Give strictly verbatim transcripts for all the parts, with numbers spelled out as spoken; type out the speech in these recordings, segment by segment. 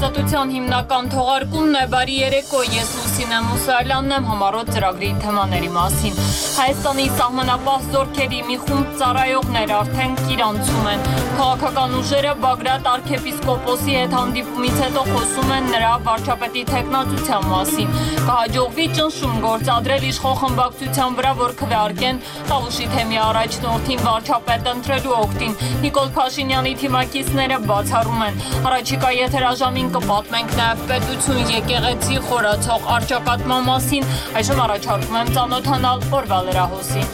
Ազատության հիմնական թողարկումն է բարի երեկո, ես Լուսինե Մուսալյանն եմ համառոտ ծրագրի թեմաների մասին։ Հայաստանի սահմանապահ զորքերի մի խումբ ծառայողներ արդեն Կիրանցում են։ Քաղաքական ուժերը Բագրատ արքեպիսկոպոսի հետ հանդիպումից հետո խոսում են նրա վարչապետի թեկնածության մասին։ Կհաջողվի ճնշում գործադրել իշխող խմբակցության վրա, որ քվեարկեն Տավուշի թեմի առաջնորդին վարչապետ ընտրելու օգտին։ Նիկոլ Փաշինյանի թիմակիցները բացառում են։ Առաջիկա եթերաժամին կպատմենք նաև պետություն եկեղեցի խորացող առճակատման մասին։ Այժմ առաջարկում եմ ծանոթանալ օրվա լրահոսին։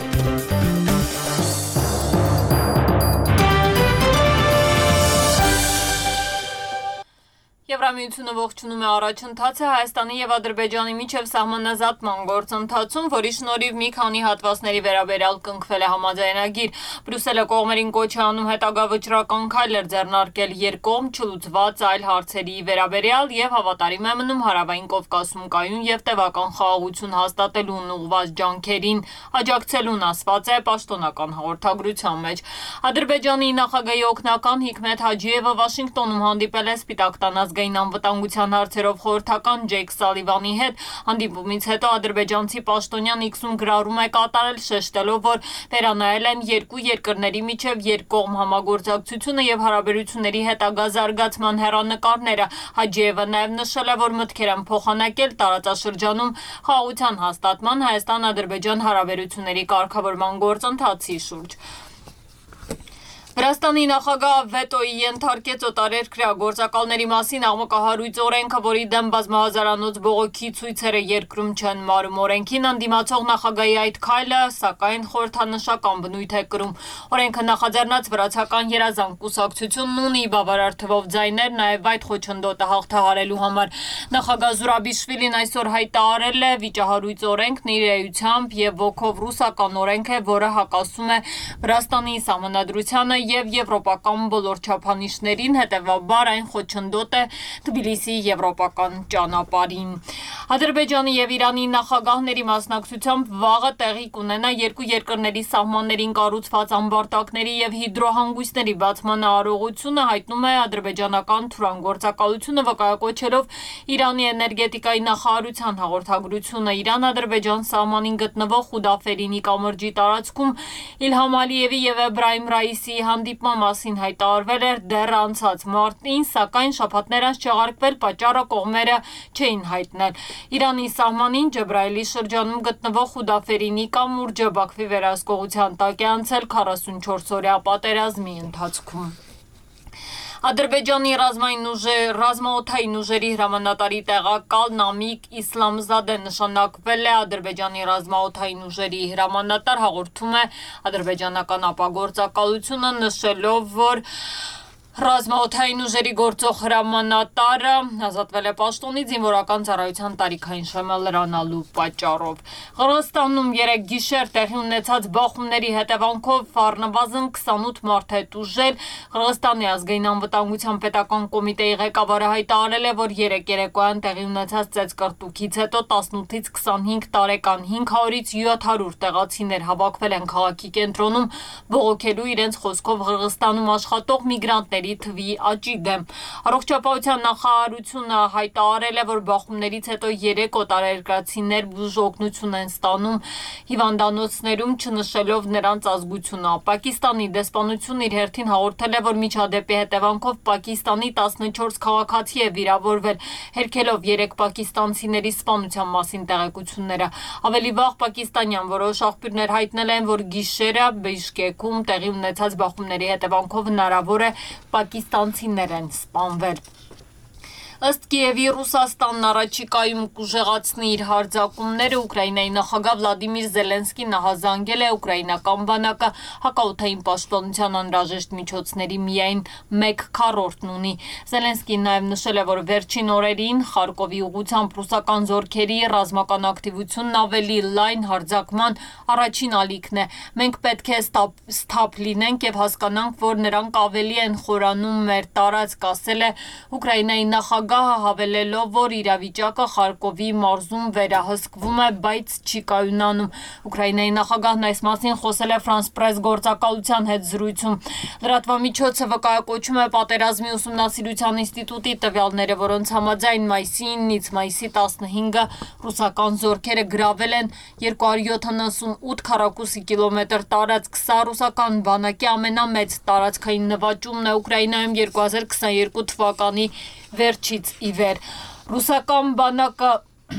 Եվրամիությունը ողջունում է առաջընթացը Հայաստանի և Ադրբեջանի միջև սահմանազատման գործընթացում, որի շնորհիվ մի քանի հատվածների վերաբերյալ կնքվել է համաձայնագիր։ Բրյուսելը կողմերին կոչ է անում հետագա վճռական քայլեր ձեռնարկել երկկողմ չլուծված այլ հարցերի վերաբերյալ և հավատարիմ է մնում Հարավային Կովկասում կայուն և տևական խաղաղություն հաստատելուն ուղղված ջանքերին աջակցելուն, ասված է պաշտոնական հաղորդագրության մեջ։ Ադրբեջանի նախագահի օգնական Հիկմետ Հաջիևը Վաշինգտոնում հանդիպել է Սպիտակ տան ազգային անվտանգության հարցերով խորհրդական Ջեյք Սալիվանի հետ։ Հանդիպումից հետո ադրբեջանցի պաշտոնյան X-ում գրառում է կատարել, շեշտելով, որ վերանայել են երկու երկրների միջև երկկողմ համագործակցությունը և հարաբերությունների հետագա զարգացման հեռանկարները։ Հաջիևը նաև նշել է, որ մտքեր են փոխանակել տարածաշրջանում խաղաղության հաստատման Հայաստան-Ադրբեջան հարաբերությունների կարգավորման գործընթացի շուրջ։ Վրաստանի նախագահը վետոյի ենթարկեց օտարերկրյա գործակալների մասին աղմկահարույց օրենքը, որի դեմ բազմահազարանոց բողոքի ցույցերը երկրում չեն մարում։ Օրենքին ընդդիմացող նախագահի այդ քայլը, սակայն, խորհրդանշական բնույթ է կրում։ Օրենքը նախաձեռնած վրացական երազանք կուսակցությունն ունի բավարար թվով ձայներ նաև այդ խոչընդոտը հաղթահարելու համար։ Նախագահ Զուրաբիշվիլին այսօր հայտարարել է վիճահարույց օրենքն իր էությամբ և ոգով ռուսական օրենք է, որը հակասում է Վրաստանի սահմանադրությանը և եվրոպական բոլոր չափանիշներին, հետևաբար այն խոչընդոտ է Թբիլիսիի եվրոպական ճանապարհին։ Ադրբեջանի և Իրանի նախագահների մասնակցությամբ վաղը տեղի կունենա երկու երկրների սահմաններին կառուցված ամբարտակների և հիդրոհանգույցների բացման արարողությունը, հայտնում է ադրբեջանական թուրան գործակալությունը, վկայակոչելով Իրանի էներգետիկայի նախարարության հաղորդագրությունը։ Իրան-Ադրբեջան սահմանին գտնվող Խուդաֆերինի կամրջի տարածքում Իլհամ Ալիևի և Էբրահիմ Ռայիսիի հանդիպման մասին հայտարարվել էր դեռ անցած մարտին, սակայն շաբաթներ անց չեղարկվել պատճառը կողմերը չէին հայտնել։ Իրանի սահմանին Ջեբրայելի շրջանում գտնվող Խուդաֆերինի կամուրջը Բաքվի վերահսկողության տակ է անցել քառասունչորս օրյա պատերազմի ընթացքում։ Ադրբեջանի ռազմաօդային ուժերի հրամանատարի տեղակալ Նամիկ Իսլամզադեն նշանակվել է ադրբեջանի ռազմաօդային ուժերի հրամանատար, հաղորդում է ադրբեջանական ապագործակալությունը, նշելով, որ ռազմաօդային ուժերի գործող հրամանատարը ազատվել է պաշտոնից զինվորական ծառայության տարիքային շեմը լրանալու պատճառով։ Ղրղստանում երեկ գիշեր տեղի ունեցած բախումների հետևանքով առնվազն քսանութ մարդ է տուժել։ Ղրղստանի ազգային անվտանգության պետական կոմիտեի ղեկավարը հայտարարել է, որ երեկ երեկոյան տեղի ունեցած ծեծկռտուքից հետո տասնութից քսանհինգ տարեկան հինգ հարյուրից յոթ հարյուր տեղացիներ հավաքվել են քաղաքի կենտրոնում բողոքելու իրենց խոսքով Ղրղստանում աշխատող միգրանտների թվի աճի դեմ։ Առողջապահության նախարարությունը հայտարարել է, որ բախումներից հետո երեք օտարերկրացիներ բուժօգնություն են ստանում հիվանդանոցներում, չնշելով նրանց ազգությունը։ Պակիստանի դեսպանությունն իր հերթին հաղորդել է, որ միջադեպի հետևանքով Պակիստանի տասնչորս քաղաքացի է վիրավորվել, հերքելով երեք պակիստանցիների սպանության մասին տեղեկությունները։ Ավելի վաղ պակիստանյան որոշ աղբյուրներ հայտնել են, որ գիշերը Բիշկեքում տեղի ունեցած բախումների հետևանքով հնարավոր է պակիստանցիներ են սպանվել։ Ըստ Կիևի Ռուսաստանն առաջիկայում կուժեղացնի իր հարձակումները, Ուկրաինայի նախագահ Վլադիմիր Զելենսկին ահազանգել է ուկրաինական բանակը հակաօդային պաշտպանության անհրաժեշտ միջոցների միայն մեկ քառորդն ունի։ Զելենսկին նաև նշել է, որ վերջին օրերին Խարկովի ուղղությամբ ռուսական զորքերի ռազմական ակտիվությունն ավելի լայն հարձակման առաջին ալիքն է։ Մենք պետք է սթափ լինենք և հասկանանք, որ նրանք ավելի են խորանում մեր տարածք, ասել է Ուկրաինայի նախագահ նախագահը հավելելով, որ իրավիճակը Խարկովի մարզում վերահսկվում է, բայց չի կայունանում։ Ուկրաինայի նախագահն այս մասին խոսել է France Press գործակալության հետ զրույցում։ Լրատվամիջոցը վկայակոչում է պատերազմի ուսումնասիրության ինստիտուտի տվյալները, որոնց համաձայն մայիսի իննից մայիսի տասնհինգը ռուսական զորքերը գրավել են երկու հարյուր յոթանասունութ քառակուսի կիլոմետր տարածք։ Սա ռուսական բանակի ամենամեծ տարածքային նվաճումն է Ուկրաինայում երկու հազար քսաներկու թվականի վերջից ի վեր։ Ռուսական բանակը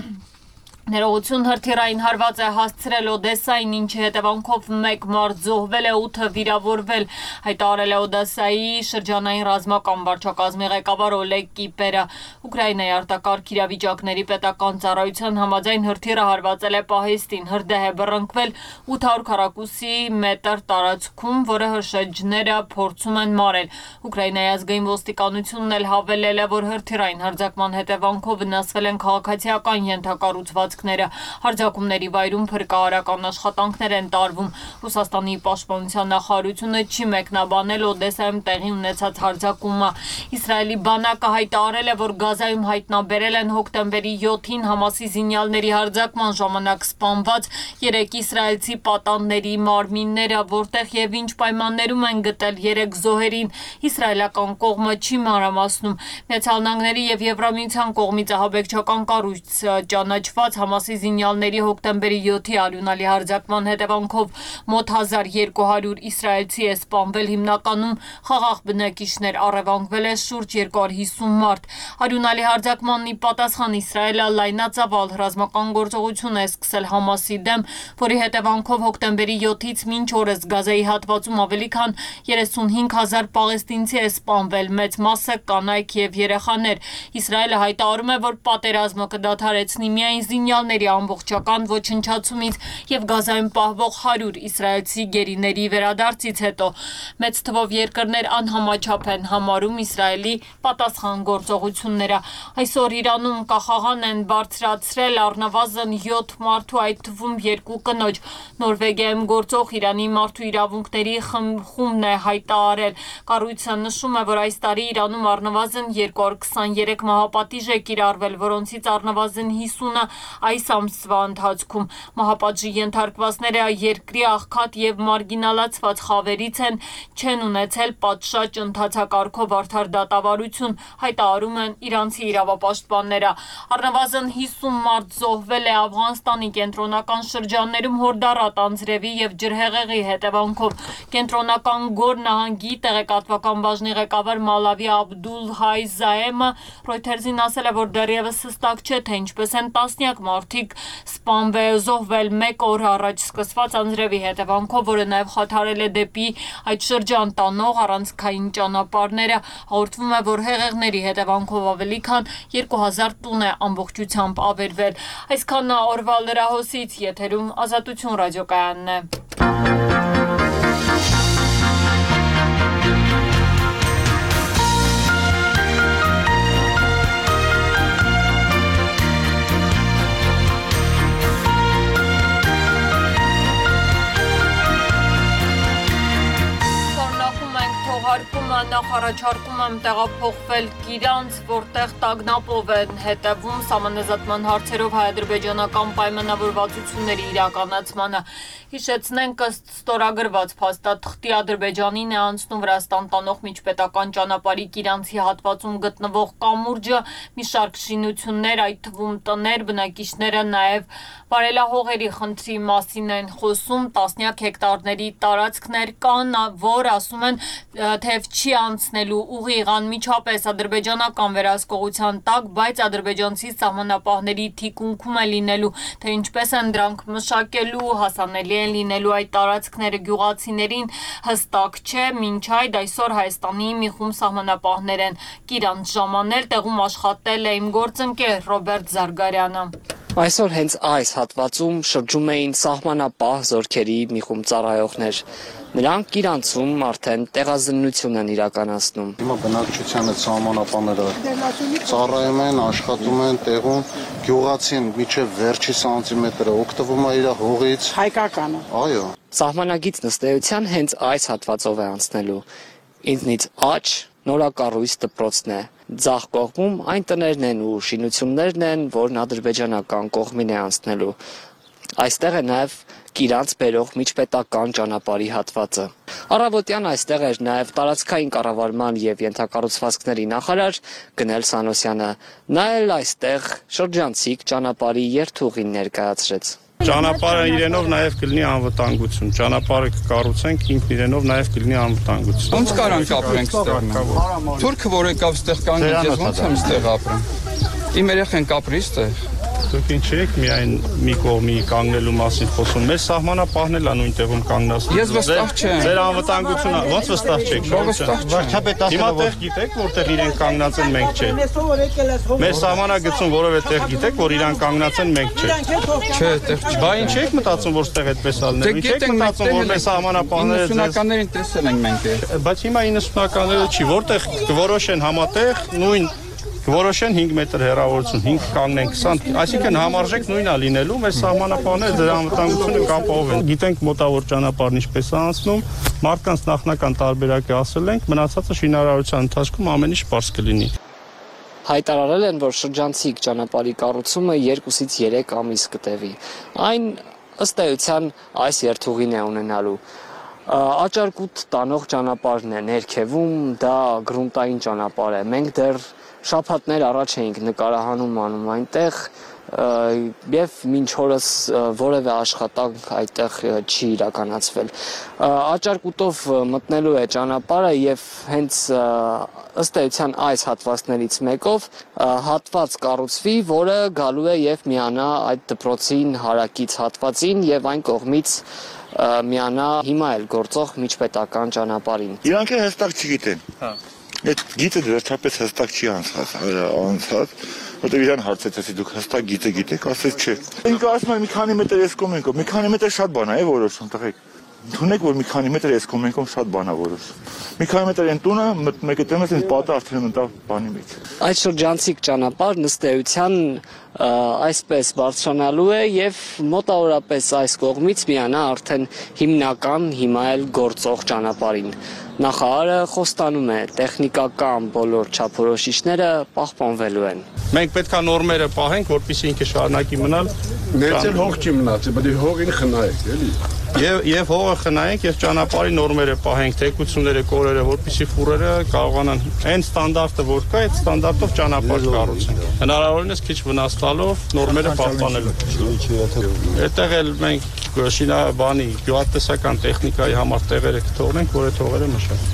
ներողություն հրթիռային հարված է հասցրել Օդեսային, ինչի հետևանքով մեկ մարդ զոհվել է, ութը վիրավորվել, հայտարարել է Օդեսայի շրջանային ռազմական վարչակազմի ղեկավար Օլեգ Կիպերը։ Ուկրաինայի արտակարգ իրավիճակների պետական ծառայության համաձայն հրթիռը հարվածել է պահեստին, հրդեհ է բռնկվել ութ հարյուր քառակուսի մետր տարածքում, որը հրշեջները փորձում են մարել։ Ուկրաինայի ազգային ոստիկանությունն էլ հավելել է, որ հրթիռային հարձակման հետևանքով վնասվել են քաղաքացիական ենթակառուցվածքները։ Հարձակումների վայրում փրկարարական աշխատանքներ են տարվում։ Ռուսաստանի պաշտպանության նախարարությունը չի մեկնաբանել Օդեսայում տեղի ունեցած հարձակումը։ Իսրայելի բանակը հայտարարել է, որ Գազայում հայտնաբերել են հոկտեմբերի յոթին Համասի զինյալների հարձակման ժամանակ սպանված երեք իսրայելցի պատանդների մարմինները, որտեղ եւ ինչ պայմաններում են գտել երեք զոհերին։ Իսրայելական կողմը չի մանրամասնում։ Միացյալ Նահանգների եւ Եվրամիության կողմից ահաբեկչական կառույց ճանաչված Համասի զինյալների հոկտեմբերի յոթի արյունալի հարձակման հետևանքով մոտ հազար երկու հարյուր իսրայելցի է սպանվել, հիմնականում խաղաղ բնակիչներ, առևանգվել է շուրջ երկու հարյուր հիսուն մարդ։ Արյունալի հարձակմանն ի պատասխան Իսրայելը լայնածավալ ռազմական գործողություն է սկսել Համասի դեմ, որի հետևանքով հոկտեմբերի յոթից մինչ օրս Գազայի հատվածում ավելի քան երեսունհինգ հազար պաղեստինցի է սպանվել, մեծ մասը կանայք եւ երեխաներ։ Իսրայելը հայտարարում է, որ պատերազմը կդադարեցնի միայն զինյալների ամբողջական ոչնչացումից եւ Գազայում պահվող հարյուր իսրայելցի գերիների վերադարձից հետո։ Մեծ թվով երկրներ անհամաչափ են համարում Իսրայելի պատասխան գործողությունները։ Այսօր Իրանում կախաղան են բարձրացրել առնվազն յոթ մարդու, այդ թվում երկու կնոջ։ Նորվեգիայում գործող Իրանի մարդու իրավունքների խումբն է հայտարարել։ Կառույցը նշում է, որ այս տարի Իրանում առնվազն երկու հարյուր քսաներեք մահապատիժ է կիրառվել, որոնցից առնվազն հիսունը այս ամսվա ընթացքում։ Մահապատժի ենթարկվածները երկրի աղքատ եւ մարգինալացված խավերից են, չեն ունեցել պատշաճ ընթացակարգով արդար դատավարություն, հայտարարում են իրանցի իրավապաշտպանները։ Առնվազն հիսուն մարդ զոհվել է Աֆղանստանի կենտրոնական շրջաններում հորդառատ անձրևի եւ ջրհեղեղի հետևանքով։ Կենտրոնական Գոր նահանգի տեղեկատվական բաժնի ղեկավար Մալավի Աբդուլ Հայ Զաեմը Reuters-ին ասել է, որ դեռևս հստակ չէ, թե ինչպես են տասնյակ մարդիկ սպանվել, զոհվել մեկ օր առաջ սկսված անձրևի հետևանքով, որը նաև խաթարել է դեպի այդ շրջան տանող առանցքային ճանապարհները։ Հաղորդվում է, որ հեղեղների հետևանքով ավելի քան երկու հազար տուն է ամբողջությամբ ավերվել։ Այսքանն օրվա լրահոսից, եթերում Ազատություն ռադիոկայանն է։ Նախարարչարկում եմ տեղափոխվել Կիրանց, որտեղ տագնապով են հետևում սահմանազատման հարցերով հայ-ադրբեջանական պայմանավորվածությունների իրականացմանը։ Հիշեցնենք, ըստ ստորագրված փաստաթղթի Ադրբեջանին է անցնում Վրաստան տանող միջպետական ճանապարհի Կիրանցի հատվածում գտնվող կամուրջը, մի շարք շինություններ, այդ թվում տներ, բնակիչները նաև վարելահողերի խնդրի մասին են խոսում, տասնյակ հեկտարների տարածքներ կան, որ ասում են թեև չի անցնելու ուղիղ անմիջապես ադրբեջանական վերահսկողության տակ, բայց ադրբեջանցի սահմանապահների թիկունքում է լինելու, թե ինչպես են դրանք մշակելու, հասանելի են լինելու այդ տարածքները գյուղացիներին հստակ չէ, մինչ այդ այսօր Հայաստանի մի խումբ սահմանապահներ են Կիրանց ժամանել, տեղում աշխատել է իմ գործընկեր Ռոբերտ Զարգարյանը։ Այսօր հենց այս հատվածում շրջում էին սահմանապահ զորքերի մի խումբ ծառայողներ։ Նրանք Կիրանցում արդեն տեղազննություն են իրականացնում։ Հիմա բնակչությանը սահմանապահները ծառայում են, աշխատում են տեղում, գյուղացին միջև վերջի սանտիմետրը օգտվում է իր հողից։ Հայկականը։ Այո։ Սահմանագից նստեյության հենց այս հատվածով է անցնելու։ Ինձնից աջ նորակառույց դպրոցն է։ Ձախ կողմում այն տներն են ու շինություններն են, որն ադրբեջանական կողմին է անցնելու։ Այստեղ է նաև Կիրանց բերող միջպետական ճանապարհի հատվածը։ Առավոտյան այստեղ էր նաև տարածքային կառավարման եւ ենթակառուցվածքների նախարար Գնել Սանոսյանը։ Նա էլ այստեղ շրջանցիկ ճանապարհի երթուղին ներկայացրեց։ Ճանապարհը իրենով նաև կլինի անվտանգություն։ Ճանապարհը կկառուցենք ինքն իրենով նաև կլինի անվտանգություն։ Ոնց կարանք ապրենք այստեղ։ Թուրքը որ եկավ այստեղ կանգնեց, ես ոնց եմ այստեղ ապրեմ։ Իմ երեխեն կապրի այստեղ։ Դուք ինչ եք միայն մի կողմի կանգնելու մասին խոսում։ Մեր սահմանապահն էլ նույն տեղում կանգնած։ Ես վստահ չեմ։ Ձեր անվտանգությունը ո՞նց վստահ չեք։ Վարչապետ Հիմա տեղ գիտեք, որտեղ իրեն կանգնած են, մենք չէ։ Մեր սահմանագծում որևէ տեղ գիտեք, որ իրան կանգնած են, մենք չէ։ Չէ, տեղ չէ։ Բա ինչ եք մտածում, որ ստեղ այդպես ալնել։ Ինչ եք մտածում, որ մեր սահմանապահները իննսունականներին տեսել ենք մենք։ Բայց հիմա իննսունականները չի, որտեղ կորոշեն համատեղ նույն Որոշեն հինգ մետր հեռավորություն, հինգ կանգնեն քսան, այսինքն համարժեք նույնն է լինելու, մեր սահմանապահները դրա անվտանգությունը կապահովեն։ Գիտենք մոտավոր ճանապարհն ինչպես է անցնում, մարդկանց նախնական տարբերակը ասել ենք, մնացածը շինարարության ընթացքում ամեն ինչ པարզ կլինի։ Հայտարարել են, որ շրջանցիկ ճանապարհի կառուցումը երկուսից երեք ամիս կտևի։ Այն ըստ էության այս երթուղին է ունենալու։ Աճարկուտ տանող ճանապարհն է ներքևում, դա գրունտային ճանապարհ է։ Մենք դեռ շաբաթներ առաջ էինք նկարահանում անում այնտեղ եւ մինչ օրս որևէ աշխատանք այդտեղ չի իրականացվել։ Աճարկուտով մտնելու է ճանապարհը եւ հենց ըստ էության այս հատվածներից մեկով հատված կառուցվի, որը գալու է եւ միանա այդ դպրոցին հարակից հատվածին եւ այն կողմից միանա հիմա էլ գործող միջպետական ճանապարհին։ Իրանք հստակ չգիտեն։ Հա Այդ գիտը վերջապես հստակ չի անցած, անցած, որտեղ իրան հարցեցի դուք հստակ գիտը գիտեք, ասեց չէ։ Ինքը ասում է մի քանի մետր էս կոմենկով, մի քանի մետր շատ բան է որոշում տղեկ։ Թունեք որ մի քանի մետր էս կոմենկով շատ բան է որոշում։ Մի քանի մետր են տունը, մեկը տեմս են պատը արդեն մտավ բանի մեջ։ Այդ շրջանցիկ ճանապարհն ըստ էության այսպես բարձրանալու է եւ մոտավորապես այս կողմից միանա արդեն հիմնական հիմա էլ գործող ճանապարհին։ Նախարարը խոստանում է տեխնիկական բոլոր չափորոշիչները պահպանվելու են։ Մենք պետք է նորմերը պահենք, որպեսզի ինքը շարունակի մնալ։ Ներսել հող չի մնացել, բայց հողին խնայեք, էլի։ Եվ եւ հողը խնայենք եւ ճանապարհի նորմերը պահենք, թեկությունները, կորերը, որպեսզի ֆուրերը կարողանան այն ստանդարտը, որ կա, այդ ստանդարտով ճանապարհ կառուցենք։ Հնարավորինս քիչ վնաս տալով նորմերը պահպանելու։ Այդտեղ էլ մենք շինա բանի գյուղատնտեսական տեխնիկայի համար տեղերը կթողնենք, որ այդ հողերը մշակեն։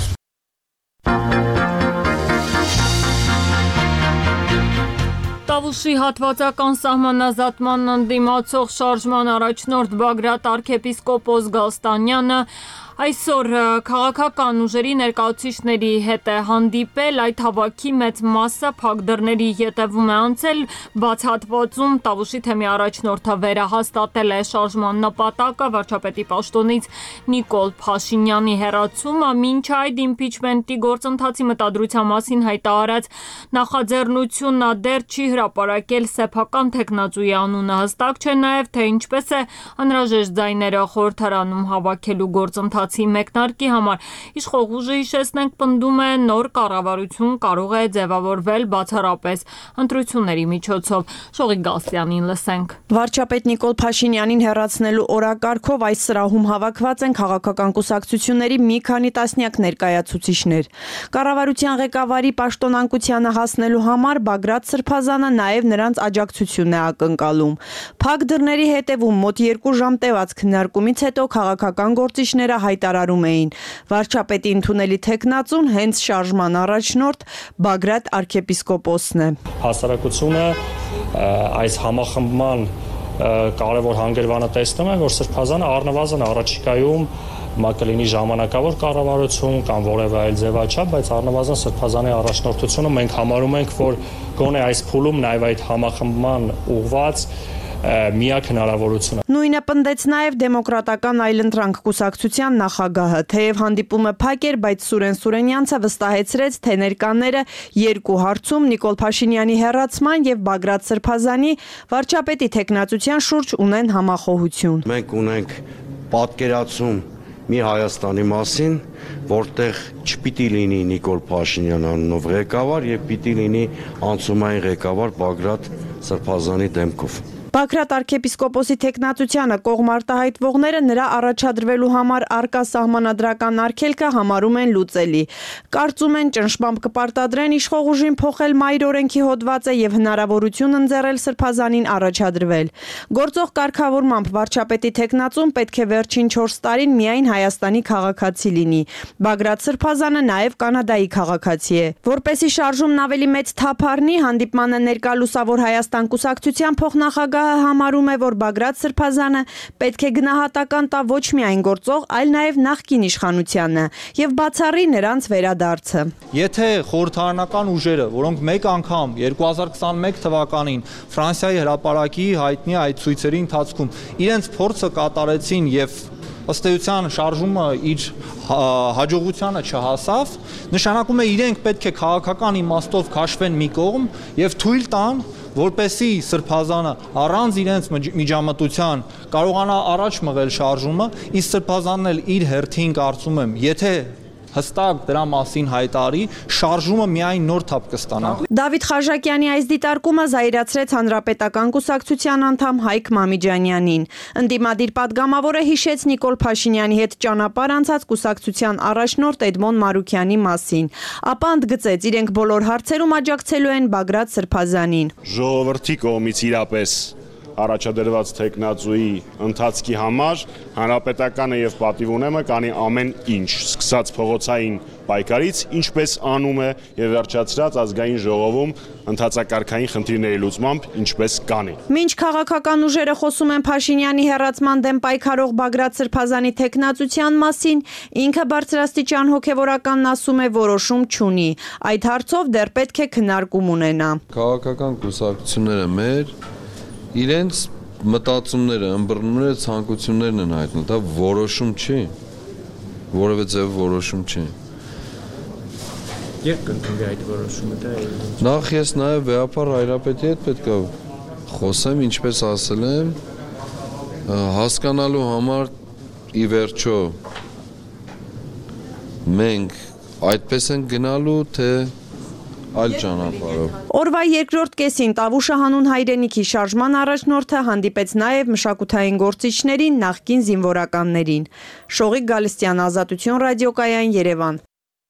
Տավուշի հատվածական սահմանազատման ընդդիմացող շարժման առաջնորդ Բագրատ arczepiskopos Գալստանյանը այսօր քաղաքական ուժերի ներկայացուցիչների հետ է հանդիպել, այդ հավաքի մեծ մասը փակ դռների ետևում է անցել, բաց հատվածում Տավուշի թեմի առաջնորդը վերահաստատել է շարժման նպատակը, վարչապետի պաշտոնից Նիկոլ Փաշինյանի հեռացումը, մինչ այդ իմպիչմենտի գործընթացի մտադրության մասին հայտարարած նախաձեռնությունը դեռ չի հրապարակել սեփական թեկնածուի անունը, հստակ չէ նաև թե ինչպես է անհրաժեշտ ձայները խորհրդարանում հավաքելու գործընթացը մեկնարկի համար իշխող ուժը հիշեցնենք պնդում է նոր կառավարություն կարող է ձևավորվել բացառապես ընտրությունների միջոցով։ Շողիկ Գալստյանին լսենք։ Վարչապետ Նիկոլ Փաշինյանին հեռացնելու օրակարգով այս սրահում հավաքված են քաղաքական կուսակցությունների մի քանի տասնյակ ներկայացուցիչներ։ Կառավարության ղեկավարի պաշտոնանկությանը հասնելու համար Բագրատ Սրբազանը նաև նրանց աջակցությունն է ակնկալում։ Փակ դռների հետևում մոտ երկու ժամ տևած քննարկումից հետո քաղաքական գործիչները հայտարարում էին. վարչապետի ընդունելի թեկնածուն հենց շարժման առաջնորդ Բագրատ arczepiskopos-ն է։ Հասարակությունը այս համախմբման կարևոր հանգրվանը տեսնում է, որ Սրբազանը առնվազն առաջիկայում մա կլինի ժամանակավոր կառավարություն կամ որևէ այլ ձևաչափ, բայց առնվազն Սրբազանի առաջնորդությունը մենք համարում ենք, որ գոնե այս փուլում նաև այդ համախմբման ուղղված միակ հնարավորությունը։ Նույնը պնդեց նաև դեմոկրատական այլընտրանք կուսակցության նախագահը, թեև հանդիպումը փակ էր, բայց Սուրեն Սուրենյանցը վստահեցրեց, թե ներկաները երկու հարցում Նիկոլ Փաշինյանի հեռացման եւ Բագրատ Սրբազանի վարչապետի թեկնածության շուրջ ունեն համախոհություն։ Մենք ունենք պատկերացում մի Հայաստանի մասին, որտեղ չպիտի լինի Նիկոլ Փաշինյան անունով ղեկավար եւ պիտի լինի անցումային ղեկավար Բագրատ Սրբազանի դեմքով։ Բագրատ arczepiskoposi տեխնացությանը կողմ արտահայտվողները նրա առաջադրվելու համար արկա սահմանադրական արգելքը համարում են լուծելի։ Կարծում են ճնշմամբ կպարտադրեն իշխող ուժին փոխել մայր օրենքի հոդվածը եւ հնարավորություն ընձեռել Սրբազանին առաջադրվել։ Գործող կարգավորմամբ վարչապետի տեխնացուն պետք է վերջին չորս տարին միայն Հայաստանի քաղաքացի լինի։ Բագրատ Սրբազանը նաեւ Կանադայի քաղաքացի է։ Որպեսի շարժումն ավելի մեծ թափ առնի, հանդիպմանը ներկա Լուսավոր Հայաստան կուսակցության փոխնախագահ համարում է, որ Բագրատ Սրբազանը պետք է գնահատական տա ոչ միայն գործող, այլ նաև նախկին իշխանությանը եւ բացառի նրանց վերադարձը։ Եթե խորհրդարանական ուժերը, որոնք մեկ անգամ երկու հազար քսաներկու թվականին Ֆրանսիայի հրապարակի հայտնի այդ ցույցերի ընթացքում իրենց փորձը կատարեցին եւ ըստ էության շարժումը իր հաջողությանը չհասավ, նշանակում է իրենք պետք է քաղաքական իմաստով քաշվեն մի կողմ եւ թույլ տան, որպեսի Սրբազանը առանց իրենց միջամտության կարողանա առաջ մղել շարժումը, իսկ Սրբազանն էլ իր հերթին կարծում եմ, եթե հստակ դրա մասին հայտարարի, շարժումը միայն նոր թափ կստանա։ Դավիթ Խաչակյանի այս դիտարկումը զայրացրեց Հանրապետական կուսակցության անդամ Հայկ Մամիջանյանին։ Ընդդիմադիր պատգամավորը հիշեց Նիկոլ Փաշինյանի հետ ճանապարհ անցած կուսակցության առաջնորդ Էդմոն Մարուքյանի մասին։ Ապա ընդգծեց, իրենք բոլոր հարցերում աջակցելու են Բագրատ Սրբազանին։ Ժողովրդի կողմից իրապես առաջադրված տեխնացուի ընթացքի համար հանրապետականը եւ պատիվ ունեմը կանի ամեն ինչ, սկսած փողոցային պայքարից, ինչպես անում է եւ վերջացրած ազգային ժողովում ընթացակարգային խնդիրների լուծմամբ, ինչպես կանի։ Մինչ քաղաքական ուժերը խոսում են Փաշինյանի հեռացման դեմ պայքարող Բագրատ Սրբազանի տեխնացության մասին, ինքը բարձրաստիճան հոգեվորականն ասում է որոշում չունի։ Այդ հարցով դեռ պետք է քննարկում ունենա։ Քաղաքական կուսակցությունները մեր իրենց մտածումները, ըմբռնումները, ցանկություններն են հայտնել, դա որոշում չի, որևէ ձև որոշում չի։ Երբ կընդունվի այդ որոշումը, դա է։ Նախ ես նաև վեհապար Հայրապետի հետ պետք է խոսեմ, ինչպես ասել եմ, հասկանալու համար ի վերջո մենք այդպես են գնալու, թե այլ ճանապարհով։ Օրվա երկրորդ կեսին Տավուշը հանուն հայրենիքի շարժման առաջնորդը հանդիպեց նաև մշակութային գործիչներին, նախկին զինվորականներին։ Շողիկ Գալստյան, Ազատություն ռադիոկայան, Երևան։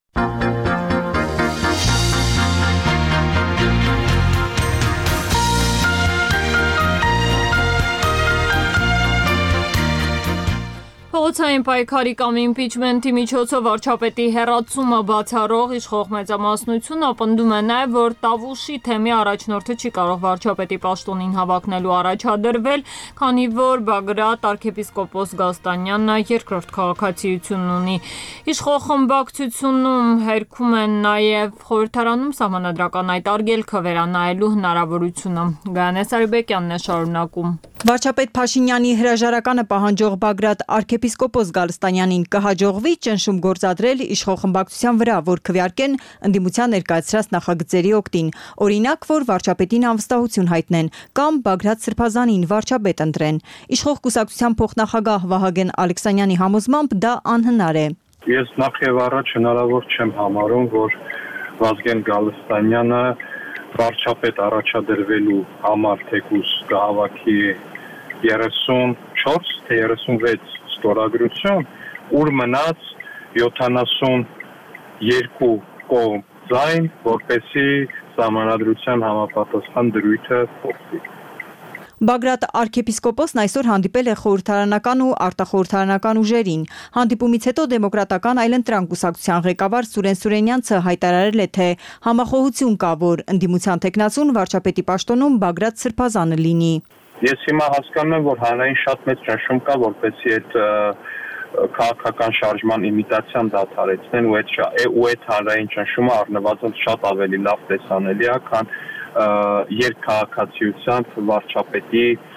Փողոցային պայքարի կամ իմպիչմենթի միջոցով վարչապետի հեռացումը բացառող իշխող մեծամասնությունը պնդում է նաև, որ Տավուշի թեմի առաջնորդը չի կարող վարչապետի պաշտոնին հավակնելու առաջադրվել, քանի որ Բագրատ arczepiskopos Գալստանյանը երկրորդ քաղաքացիություն ունի։ Իշխող խմբակցությունում հերքում են նաև խորհրդարանում սահմանադրական այդ արգելքը վերանայելու հնարավորությունը։ Գայանե Սարիբեկյանն է շարունակում։ Վարչապետ Փաշինյանի հրաժարականը պահանջող Բագրատ arczepiskopos Գալստանյանին կհաջողվի ճնշում գործադրել իշխող խմբակցության վրա, որ քվեարկեն ընդդիմության ներկայացրած նախագծերի օգտին, օրինակ, որ վարչապետին անվստահություն հայտնեն կամ Բագրատ Սրբազանին վարչապետ ընտրեն։ Իշխող կուսակցության փոխնախագահ Վահագն Ալեքսանյանի համոզմամբ դա անհնար է։ Ես նախ եւ առաջ հնարավոր չեմ համարում, որ Վազգեն Գալստանյանը վարչապետ առաջադրվելու համար թեկուզ կհավաքի երեսունչորս թե երեսունվեց ստորագրություն, ուր մնաց յոթանասունյոթ կողմ ձայն, որպեսի սահմանադրության համապատասխան դրույթը փոխվի։ Բագրատ arczepiskoposն այսօր հանդիպել է խորհրդարանական ու արտախորհրդարանական ուժերին։ Հանդիպումից հետո դեմոկրատական այլընտրանք կուսակցության ղեկավար Սուրեն Սուրենյանցը հայտարարել է, թե համախոհություն կա, որ ընդդիմության տեխնացուն վարչապետի պաշտոնում Բագրատ Սրբազանը լինի։ Ես հիմա հասկանում եմ, որ հանրային շատ մեծ ճնշում կա, որպեսզի այդ քաղաքական շարժման իմիտացիան դադարեցնեն ու այդ ու այդ հանրային ճնշումը առնվազն շատ ավելի լավ տեսանելի է, քան երկքաղաքացիությամբ վարչապետի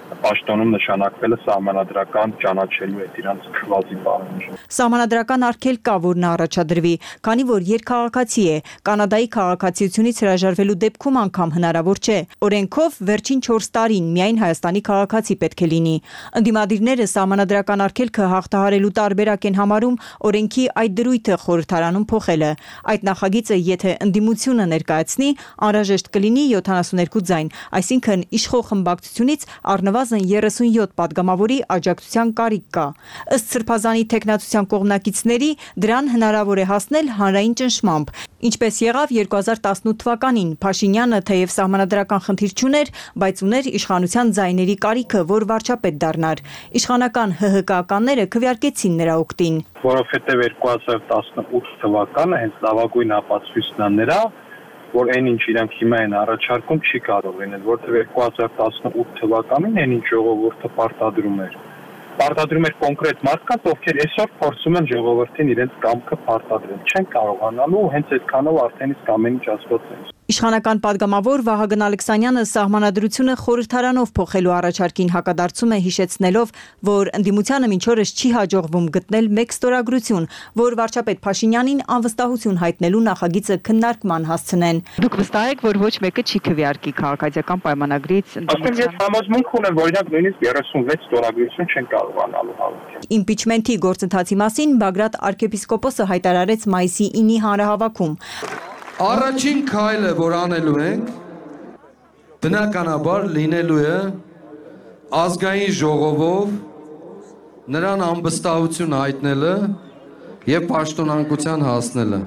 պաշտոնում նշանակվել է սահմանադրական ճանաչելու այդ իրանց քվազի պահանջը։ Սահմանադրական արգելք կա, որ նա առաջադրվի, քանի որ երկքաղաքացի է, Կանադայի քաղաքացիությունից հրաժարվելու դեպքում անգամ հնարավոր չէ։ Օրենքով վերջին չորս տարին միայն Հայաստանի քաղաքացի պետք է լինի։ Ընդդիմադիրները սահմանադրական արգելքը հաղթահարելու տարբերակ են համարում օրենքի այդ դրույթը խորհրդարանում փոխելը։ Այդ նախագիծը, եթե ընդդիմությունը ներկայացնի, անհրաժեշտ կլինի յոթանասուներկու ձայն, այսինքն իշխող խմբակցությունից առնվազն երեսունյոթ պատգամավորի աջակցության կարիք կա։ Ըստ Սրբազանի թեկնածության կողմնակիցների, դրան հնարավոր է հասնել հանրային ճնշմամբ, ինչպես եղավ երկու հազար տասնութ թվականին։ Փաշինյանը թեև սահմանադրական խնդիր չուներ, բայց ուներ իշխանության ձայների կարիքը, որ վարչապետ դառնար։ Իշխանական ՀՀԿ-ականները քվեարկեցին նրա օգտին։ Որովհետև երկու հազար տասնութ թվականը հենց լավագույն ապացույցն է նրա, որ այն ինչ իրանք հիմա են առաջարկում չի կարող լինել, որովհետև երկու հազար տասնութ թվականին այն ինչ ժողովուրդը պարտադրում էր։ Պարտադրում էր կոնկրետ մարդկանց, ովքեր այսօր փորձում են ժողովրդին իրենց կամքը պարտադրել։ Չեն կարողանալու, հենց այդքանով արդեն իսկ ամեն ինչ ասված է։ Իշխանական պատգամավոր Վահագն Ալեքսանյանը սահմանադրությունը խորհրդարանով փոխելու առաջարկին հակադարձում է, հիշեցնելով, որ ընդդիմությանը մինչ օրս չի հաջողվում գտնել մեկ ստորագրություն, որ վարչապետ Փաշինյանին անվստահություն հայտնելու նախագիծը քննարկման հասցնեն։ Դուք վստահ եք, որ ոչ մեկը չի քվեարկի քաղաքացիական պայմանագրից ընդդիմության։ Ես համոզմունք ունեմ, որ իրանք նույնիսկ երեսունվեց ստորագրություն չեն կարողանալու հավաքել։ Իմպիչմենթի գործընթացի մասին Բագրատ arczepiskoposը հայտարարեց մայիսի ինի հանրահավաքում։ Առաջին քայլը, որ անելու ենք, բնականաբար լինելու է ազգային ժողովով նրան անվստահություն հայտնելը եւ պաշտոնանկության հասնելը։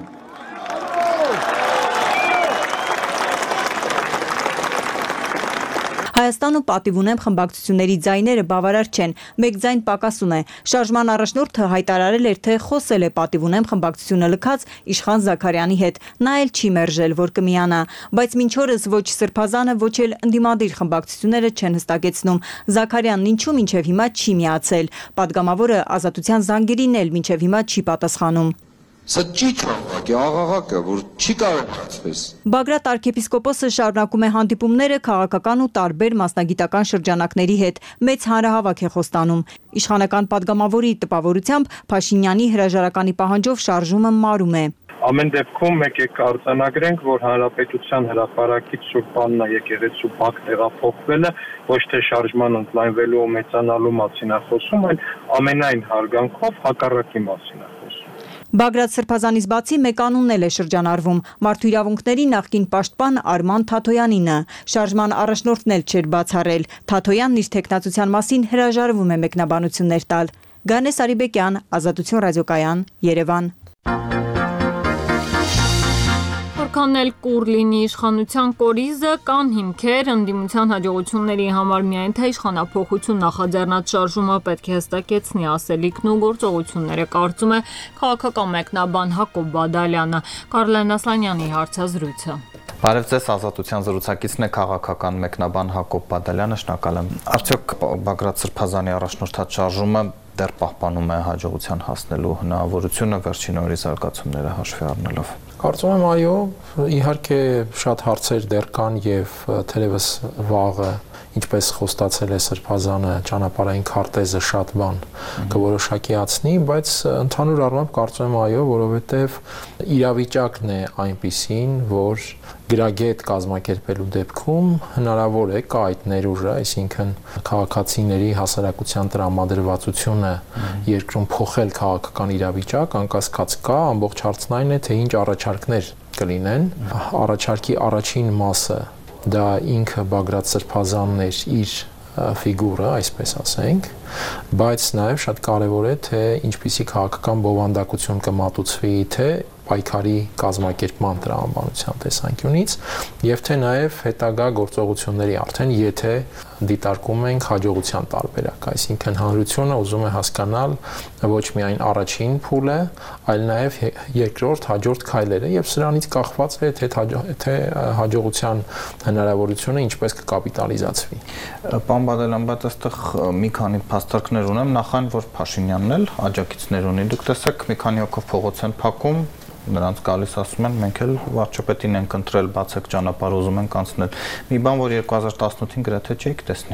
Հայաստանում պատիվ ունեմ խմբակցությունների ձայները բավարար չեն, մեկ ձայն պակասում է։ Շարժման առաջնորդը հայտարարել էր, թե խոսել է պատիվ ունեմ խմբակցությունը լքած Իշխան Զաքարյանի հետ, նա էլ չի մերժել, որ կմիանա, բայց մինչ օրս ոչ Սրբազանը, ոչ էլ ընդդիմադիր խմբակցությունները չեն հստակեցնում Զաքարյանն ինչու մինչև հիմա չի միացել։ Պատգամավորը Ազատության զանգերին էլ մինչև հիմա չի պատասխանում։ Սա չի ճանաչի աղաղակը, որ չի կարող ստացվես։ Բագրատ arczepiskoposը շարունակում է հանդիպումները քաղաքական ու տարբեր մասնագիտական շրջանակների հետ, մեծ հանրահավաք է խոստանում։ Իշխանական պատգամավորի տպավորությամբ Փաշինյանի հրաժարականի պահանջով շարժումը մարում է։ Ամեն դեպքում մեկ է արձանագրենք, որ հանրապետության հրապարակից Սուրբ եկեղեցու բակ տեղափոխվելը ոչ թե շարժման ընդլայնվելու ու մեծանալու մասին է խոսում, այլ ամենայն հարգանքով հակառակի մասին է խոսում։ Բագրատ Սրբազանից բացի մեկ անունն էլ է շրջանառվում՝ մարդու իրավունքների նախկին պաշտպան Արման Թաթոյանինը։ Շարժման առաջնորդն էլ չէր բացառել։ Թաթոյանն իր թեկնածության մասին հրաժարվում է մեկնաբանություններ տալ։ Գանե Սարիբեկյան, Ազատություն ռադիոկայան, Երևան։ Որքան էլ կուր լինի իշխանության կորիզը, կան հիմքեր ընդդիմության հաջողությունների համար, միայն թե իշխանափոխություն նախաձեռնած շարժումը պետք է հստակեցնի ասելիքն ու գործողությունները, կարծում է քաղաքական մեկնաբան Հակոբ Բադալյանը։ Կարլեն Ասլանյանի հարցազրույցը։ Բարև ձեզ, Ազատության զրուցակիցն է քաղաքական մեկնաբան Հակոբ Բադալյանը, շնորհակալ եմ։ Արդյոք Բագրատ Սրբազանի առաջնորդած շարժումը դեռ պահպանում է հաջողության հասնելու հնարավորությունը վերջին օրերի զարգացումները հաշվի առնելով։ Կարծում եմ, այո, իհարկե շատ հարցեր դեռ կան եւ թերևս վաղը, ինչպես խոստացել է Սրբազանը, ճանապարհային քարտեզը շատ բան կորոշակիացնի, բայց ընդհանուր առմամբ կարծում եմ, այո, որովհետեւ իրավիճակն է այնպիսին, որ գրագետ կազմակերպելու դեպքում հնարավոր է կա այդ ներուժը, այսինքն քաղաքացիների հասարակության տրամադրվածությունը երկրում փոխել քաղաքական իրավիճակ, անկասկած կա, ամբողջ հարցն այն է, թե ինչ առաջարկներ կլինեն։ Առաջարկի առաջին մասը դա ինքը Բագրատ Սրբազանն էր իր ֆիգուրը, այսպես ասենք, բայց նաև շատ կարևոր է, թե ինչպիսի քաղաքական բովանդակություն կմատուցվի, թե պայքարի կազմակերպման տրամաբանության տեսանկյունից եւ թե նաեւ հետագա գործողությունների արդեն եթե դիտարկում ենք հաջողության տարբերակ, այսինքն հանրությունը ուզում է հասկանալ ոչ միայն առաջին փուլը, այլ նաեւ երկրորդ, հաջորդ քայլերը եւ սրանից կախված է թե թե հաջողության հնարավորությունը ինչպես կկապիտալիզացվի։ Պարոն Բադալյան, բայց այստեղ մի քանի փաստարկներ ունեմ, նախ այն որ Փաշինյանն էլ աջակիցներ ունի։ Դուք տեսեք, մի քանի հոգով փողոց են փակում, նրանց գալիս ասում են մենք էլ վարչապետին ենք ընտրել, բացեք ճանապարհ ուզում ենք անցնել։ Մի բան, որ երկու հազար տասնութին գրեթե չէիք տեսնի։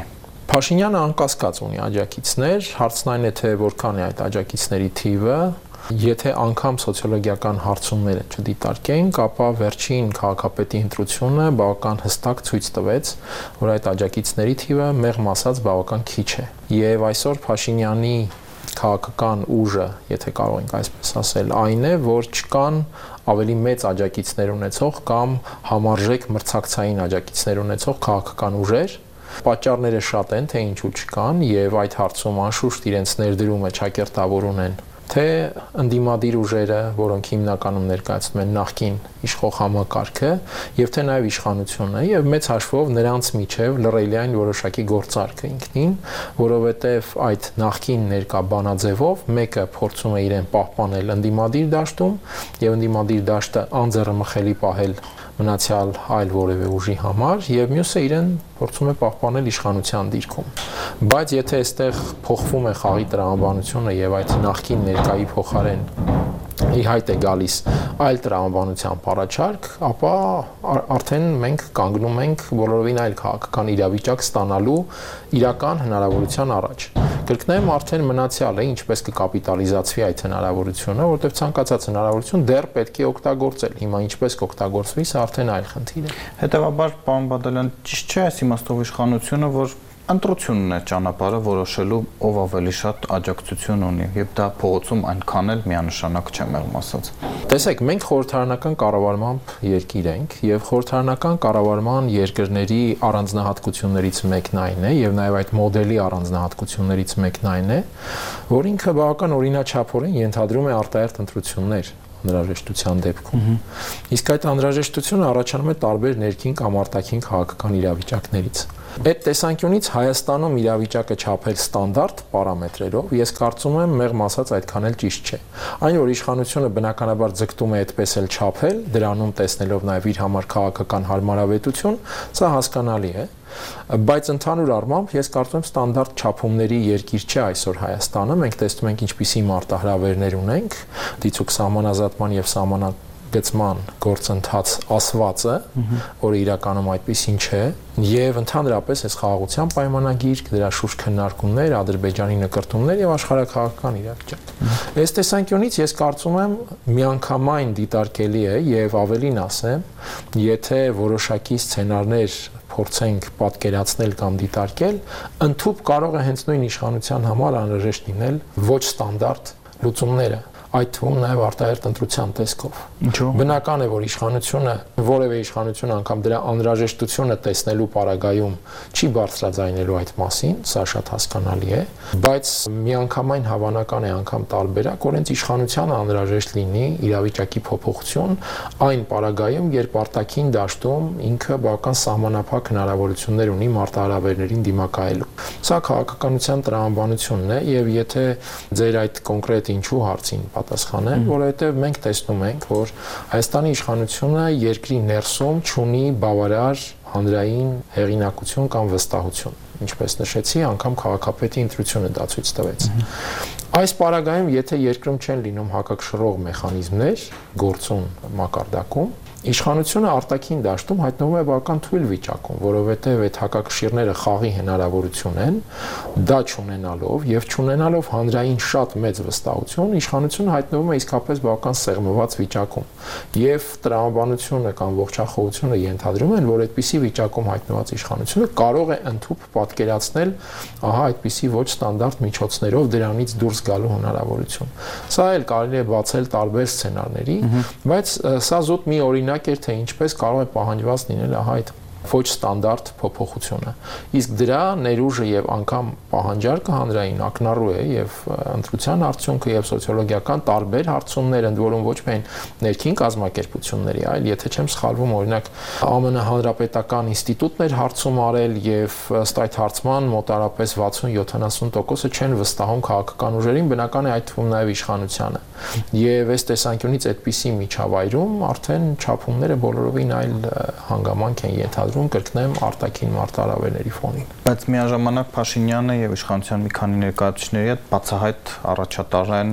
Փաշինյանը անկասկած ունի աջակիցներ, հարցն այն է, թե որքան է այդ աջակիցների թիվը։ Եթե անգամ սոցիոլոգիական հարցումները չդիտարկենք, ապա վերջին քաղաքապետի ընտրությունը բավական հստակ ցույց տվեց, որ այդ աջակիցների թիվը մեղմ ասած բավական քիչ է։ Եվ այսօր Փաշինյանի քաղաքական ուժը, եթե կարող ենք այսպես ասել, այն է, որ չկան ավելի մեծ աջակիցներ ունեցող կամ համարժեք մրցակցային աջակիցներ ունեցող քաղաքական ուժեր։ Պատճառները շատ են, թե ինչու չկան, եւ այդ հարցում անշուշտ իրենց ներդրումը ճակերտավոր ունեն թե ընդդիմադիր ուժերը, որոնք հիմնականում ներկայացնում են նախկին իշխող համակարգը, եւ թե նաեւ իշխանությունը, եւ մեծ հաշվով նրանց միջև լռելի այն որոշակի գործարքը ինքնին, որովհետեւ այդ նախկին ներկա բանաձևով մեկը փորձում է իրեն պահպանել ընդդիմադիր դաշտում եւ ընդդիմադիր դաշտը անձեռնմխելի պահել մնացյալ այլ որևէ ուժի համար եւ մյուսը իրեն փորձում է պահպանել իշխանության դիրքում։ Բայց եթե այստեղ փոխվում է խաղի տրամաբանությունը եւ այդ նախկին ներկայի փոխարեն ի հայտ է գալիս այլ տրամաբանության առաջարկ, ապա արդեն մենք կանգնում ենք բոլորովին այլ քաղաքական իրավիճակ ստանալու իրական հնարավորության առաջ։ Կրկնեմ, արդեն մնացյալ է ինչպես կկապիտալիզացվի այդ հնարավորությունը, որտեղ ցանկացած հնարավորություն դեռ պետք է օգտագործել։ Հիմա ինչպես կօգտագործվի, սա արդեն այլ խնդիր է։ Հետևաբար, պարոն Բադալյան, ճիշտ չէ այս իմաստով իշխանությունը, որ ընտրությունն է ճանապարհը որոշելու ով ավելի շատ աջակցություն ունի, եւ դա փողոցում այնքան էլ միանշանակ չէ մեղմ ասած։ Տեսեք, մենք խորհրդարանական կառավարմամբ երկիր ենք եւ խորհրդարանական կառավարման երկրների առանձնահատկություններից մեկն այն է եւ նաեւ այդ մոդելի առանձնահատկություններից մեկն այն է, որ ինքը բավական օրինաչափորեն ենթադրում է արտահերթ ընտրություններ անհրաժեշտության դեպքում։ Իսկ այդ անհրաժեշտությունը առաջանում է տարբեր ներքին կամ արտաքին քաղաքական իրավիճակներից։ Այդ տեսանկյունից Հայաստանում իրավիճակը չափել ստանդարտ պարամետրերով, ես կարծում եմ մեղմ ասած այդքան էլ ճիշտ չէ։ Այն որ իշխանությունը բնականաբար ձգտում է այդպես էլ չափել, դրանում տեսնելով նաև իր համար քաղաքական հարմարավետություն, սա հասկանալի է։ Բայց ընդհանուր առմամբ ես կարծում եմ ստանդարտ չափումների երկիր չէ այսօր Հայաստանը, մենք տեսնում ենք ինչպիսի մարտահրավերներ ունենք, դիցուք սահմանազատման եւ սահմանագծման գործընթաց ասվածը, որը իրականում այդպեսին չէ, եւ ընդհանրապես այս խաղաղության պայմանագիր, դրա շուրջ քննարկումներ, Ադրբեջանի նկրտումներ եւ աշխարհաքաղաքական իրավիճակ։ Այս տեսանկյունից ես կարծում եմ միանգամայն դիտարկելի է եւ ավելին ասեմ, եթե որոշակի սցենարներ փորձենք պատկերացնել կամ դիտարկել, ընդհանուր կարող է հենց նույն իշխանության համար անհրաժեշտ լինել ոչ ստանդարտ լուծումները, այդ թվում նաև արտահերթ ընտրության տեսքով։ Ինչու՞։ Բնական է, որ իշխանությունը, որևէ իշխանություն անգամ դրա անհրաժեշտությունը տեսնելու պարագայում չի բարձրաձայնելու այդ մասին, սա շատ հասկանալի է, բայց միանգամայն հավանական է անգամ տարբերակ, որ հենց իշխանությանը անհրաժեշտ լինի իրավիճակի փոփոխություն այն պարագայում, երբ արտաքին դաշտում ինքը բավական սահմանափակ հնարավորություններ ունի մարտահրավերներին դիմակայելու։ Սա քաղաքականության տրամաբանությունն է եւ եթե ձեր այդ կոնկրետ ինչու հարցին պատասխանեմ, որովհետև մենք տեսնում ենք, որ Հայաստանի իշխանությունը երկրի ներսում չունի բավարար հանրային հեղինակություն կամ վստահություն, ինչպես նշեցի, անգամ քաղաքապետի ընտրությունը դա ցույց տվեց։ Այս պարագայում, եթե երկրում չեն լինում հակակշռող մեխանիզմներ գործուն մակարդակում, իշխանությունը արտաքին դաշտում հայտնվում է բավական թույլ վիճակում, որովհետև այդ հակակշիռները խաղի հնարավորություն են, դա չունենալով եւ չունենալով հանրային շատ մեծ վստահություն, իշխանությունը հայտնվում է իսկապես բավական սեղմված վիճակում։ Եվ տրամաբանությունը կամ ողջախոհությունը ենթադրում են, որ այդպիսի վիճակում հայտնված իշխանությունը կարող է ընդհանուր պատկերացնել, ահա այդպիսի ոչ ստանդարտ միջոցներով դրանից դուրս գալու հնարավորություն։ Սա էլ կարելի է բացել տարբեր սցենարների, բայց սա զուտ մի օրինակ էր, թե ինչպես կարող է պահանջված լինել ահա այդ ոչ ստանդարտ փոփոխությունը։ Իսկ դրա ներուժը եւ անգամ պահանջարկը հանրային ակնառու է եւ ընտրության արդյունքը եւ սոցիոլոգիական տարբեր հարցումներ, ընդ որում ոչ միայն ներքին կազմակերպությունների, այլ եթե չեմ սխալվում, օրինակ ԱՄՆ հանրապետական ինստիտուտն էր հարցում արել եւ ըստ այդ հարցման մոտարապես վաթսուն-յոթանասուն տոկոսը չեն վստահում քաղաքական ուժերին, բնական է այդ թվում նաեւ իշխանությանը։ Եվ այս տեսանկյունից այդպիսի միջավայրում արդեն չափումները բոլորովին այլ հանգամանք են ենթադրում, կրկնեմ, արտաքին մարտահրավերների ֆոնին։ Բայց միաժամանակ Փաշինյանը եւ իշխանության մի քանի ներկայացուցիչների հետ բացահայտ առաջատար են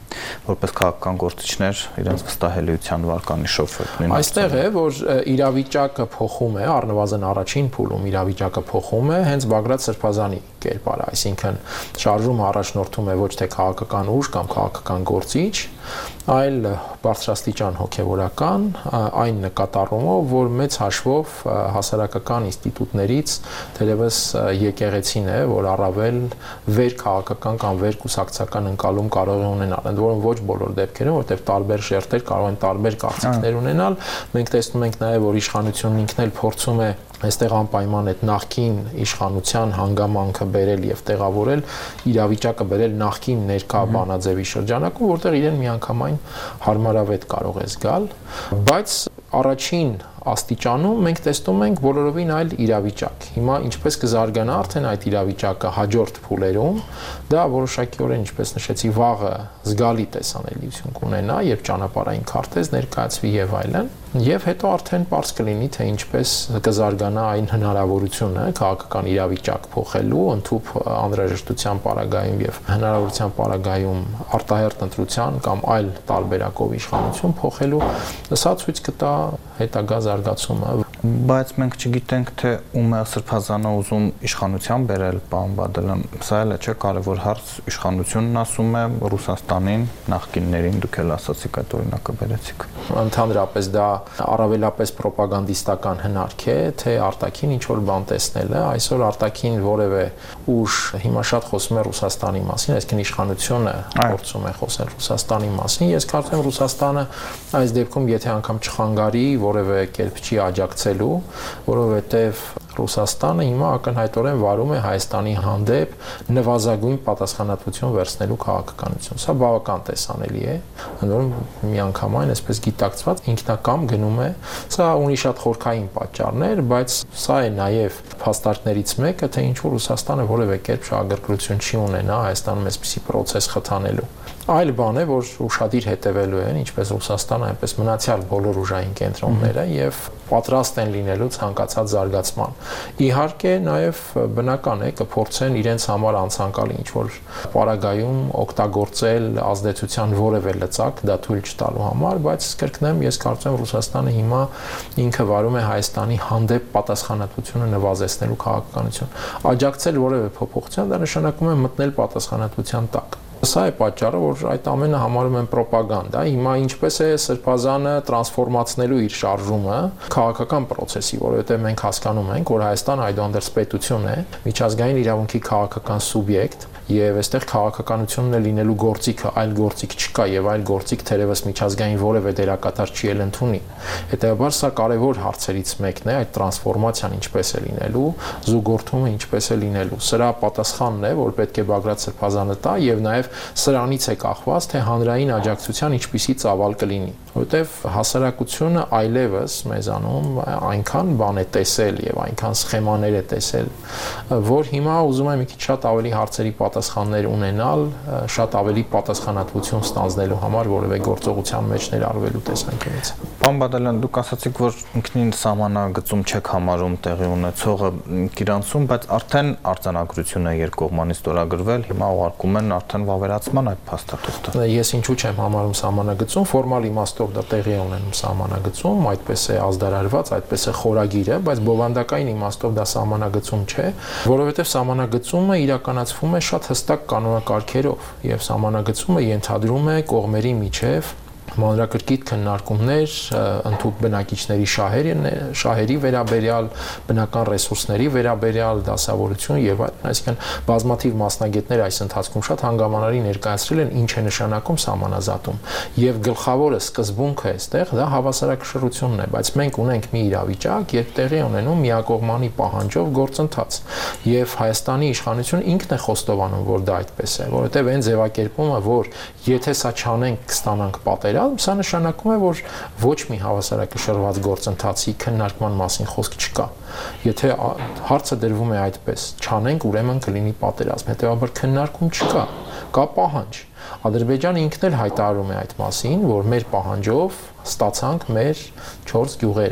որպես քաղաքական գործիչներ իրենց վստահելիության վարկանիշով նույն այստեղ է, որ իրավիճակը փոխում է, առնվազն առաջին փուլում իրավիճակը փոխում է հենց Բագրատ Սրբազանի կերպարը, այսինքն շարժումը առաջնորդում է ոչ թե քաղաքական ուժ կամ քաղաքական գործիչ, այլ բարձրաստիճան հոգևորական, այն նկատառումով, որ մեծ հաշվով հասարակական ինստիտուտներից թերևս եկեղեցին է, որ առավել վեր քաղաքական կամ վեր կուսակցական ընկալում կարող է ունենալ, ընդ որում ոչ բոլոր դեպքերում, որտեղ տարբեր շերտեր կարող են տարբեր կարծիքներ ունենալ, մենք տեսնում ենք նաև, որ իշխանությունն ինքն էլ փորձում է այստեղ անպայման այդ նախկին իշխանության հանգամանքը բերել եւ տեղավորել իրավիճակը բերել նախկին ներկա բանաձևի շրջանակում, որտեղ իրեն միանգամայն հարմարավետ կարող է զգալ, բայց առաջին աստիճանում մենք տեսնում ենք բոլորովին այլ իրավիճակ։ Հիմա ինչպես կզարգանա արդեն այդ իրավիճակը հաջորդ փուլերում, դա որոշակիորեն, ինչպես նշեցի, վաղը զգալի տեսանելիություն կունենա, երբ ճանապարհային քարտեզ ներկայացվի եւ այլն, եւ հետո արդեն པարզ կլինի, թե ինչպես կզարգանա այն հնարավորությունը քաղաքական իրավիճակ փոխելու, ընդհանուր անհրաժեշտության պարագայում եւ հնարավորության պարագայում արտահերտ ընտրության կամ այլ տարբերակով իշխանություն փոխելու, սա ցույց կտա հետագա զարգացումը, բայց մենք չգիտենք, թե ում է Սրբազանը ուզում իշխանության բերել, պարոն Բադալյան, սա էլ է չէ կարևոր հարց, իշխանությունն ասում է Ռուսաստանին, նախկիններին, դուք էլ ասացիք այդ օրինակը բերեցիք։ Ընդհանրապես դա առավելապես propagandistական հնարք է, թե արտաքին ինչ որ բան տեսնելը, այսօր արտաքին որևէ ուժ հիմա շատ խոսում է Ռուսաստանի մասին, այսինքն իշխանությունը փորձում է խոսել Ռուսաստանի մասին, ես կարծում եմ Ռուսաստանը այս դեպքում եթե անգամ չխանգարի, որևէ կերպ չի աջակցելու, որովհետև Ռուսաստանը հիմա ակնհայտորեն վարում է Հայաստանի հանդեպ նվազագույն պատասխանատվություն վերցնելու քաղաքականություն։ Սա բավական տեսանելի է, ընդորում միանգամայն այսպես գիտակցված ինքնակամ գնում է, սա ունի շատ խորքային պատճառներ, բայց սա է նաև փաստարկներից մեկը, թե ինչու Ռուսաստանը որևէ կերպ շահագրգռություն չի ունենա Հայաստանում այսպիսի process խթանելու։ Այլ բան է, որ ուշադիր հետևելու են ինչպես Ռուսաստանը, այնպես մնացյալ բոլոր ուժային կենտրոնները եւ պատրաստ են լինելու ցանկացած զարգացման։ Իհարկե, նաև բնական է կփորձեն իրենց համար անցանկալի ինչ-որ պարագայում օգտագործել ազդեցության որևէ լծակ դա թույլ չտալու համար, բայց կրկնեմ, ես կարծում եմ Ռուսաստանը հիմա ինքը վարում է Հայաստանի հանդեպ պատասխանատվությունը նվազեցնելու քաղաքականություն։ Աջակցել որևէ փոփոխության դա նշանակում է մտնել պատասխանատվության տակ։ Սա է պատճառը, որ այդ ամենը համարում են ռոպագանդա։ Հիմա ինչպես է Սրբազանը տրանսֆորմացնելու իր շարժումը քաղաքական process-ի, որովհետև մենք հասկանում ենք, որ Հայաստանը այդուհանդերձ պետություն է, միջազգային իրավունքի քաղաքական սուբյեկտ, եւ այստեղ քաղաքականությունն է լինելու գործիքը, այլ գործիք չկա եւ այլ գործիք թերևս միջազգային որևէ դերակատար չի էլ ընդունի։ Հետեւաբար սա կարևոր հարցերից մեկն է, այդ տրանսֆորմացիան ինչպես է լինելու, զուգորդումը ինչպես է լինելու։ Սրա պատասխանն է, որ պետք է Բագրատ Սրբազանը տա եւ նաեւ սրանից է կախված, թե հանրային աջակցության ինչպիսի ծավալ կլինի, որովհետեւ հասարակությունը այլևս մեզանում այնքան բան է տեսել եւ այնքան սխեմաներ է տեսել, որ հիմա ուզում է մի քիչ շատ ավելի հարցերի պատասխաններ ունենալ, շատ ավելի պատասխանատվություն ստանձնելու համար որևէ գործողության մեջ ներառվելու տեսանկյունից։ Պարոն Բադալյան, դուք ասացիք, որ ինքնին սահմանագծում չեք համարում տեղի ունեցողը Կիրանցում, բայց արդեն արձանագրությունը երկկողմանի ստորագրվել, հիմա ուղարկում են արդեն վավերացման այդ փաստաթուղթը։ Ես ինչու չեմ համարում սահմանագծում, ֆորմալ իմաստով դա տեղի է ունենում սահմանագծում, այդպես է ազդարարված, այդպես է խորագիրը, բայց բովանդակային իմաստով դա սահմանագծում չէ, որովհետև սահմանագծումը իրականացվում է շատ հստակ կանոնակարգերով եւ սահմանագծումը ենթադրում է կողմերի միջև մանրակրկիտ քննարկումներ ընդհանուր բնակիչների շահերի շահերի վերաբերյալ, բնական ռեսուրսների վերաբերյալ, դասավորություն եւ այլն, այսինքն բազմաթիվ մասնագետներ այս ընթացքում շատ հանգամանալի ներկայացրել են ինչ է նշանակում սահմանազատում եւ գլխավորը սկզբունքը այստեղ դա հավասարակշռությունն է, բայց մենք ունենք մի իրավիճակ, երբ տեղի ունենում միակողմանի պահանջով գործընթաց եւ Հայաստանի իշխանությունը ինքն է խոստովանում, որ դա այդպես է, որովհետեւ այն ձևակերպումը, որ եթե սա չանենք կստանանք պատերազմ, սա նշանակում է, որ ոչ մի հավասարակշռված գործընթացի քննարկման մասին խոսք չկա։ Եթե հարցը դրվում է այդպես, չանենք, ուրեմն կլինի պատերազմ, հետեւաբար քննարկում չկա, կա պահանջ։ Ադրբեջանը ինքն էլ հայտարարում է այդ մասին, որ մեր պահանջով ստացանք մեր չորս գյուղերը։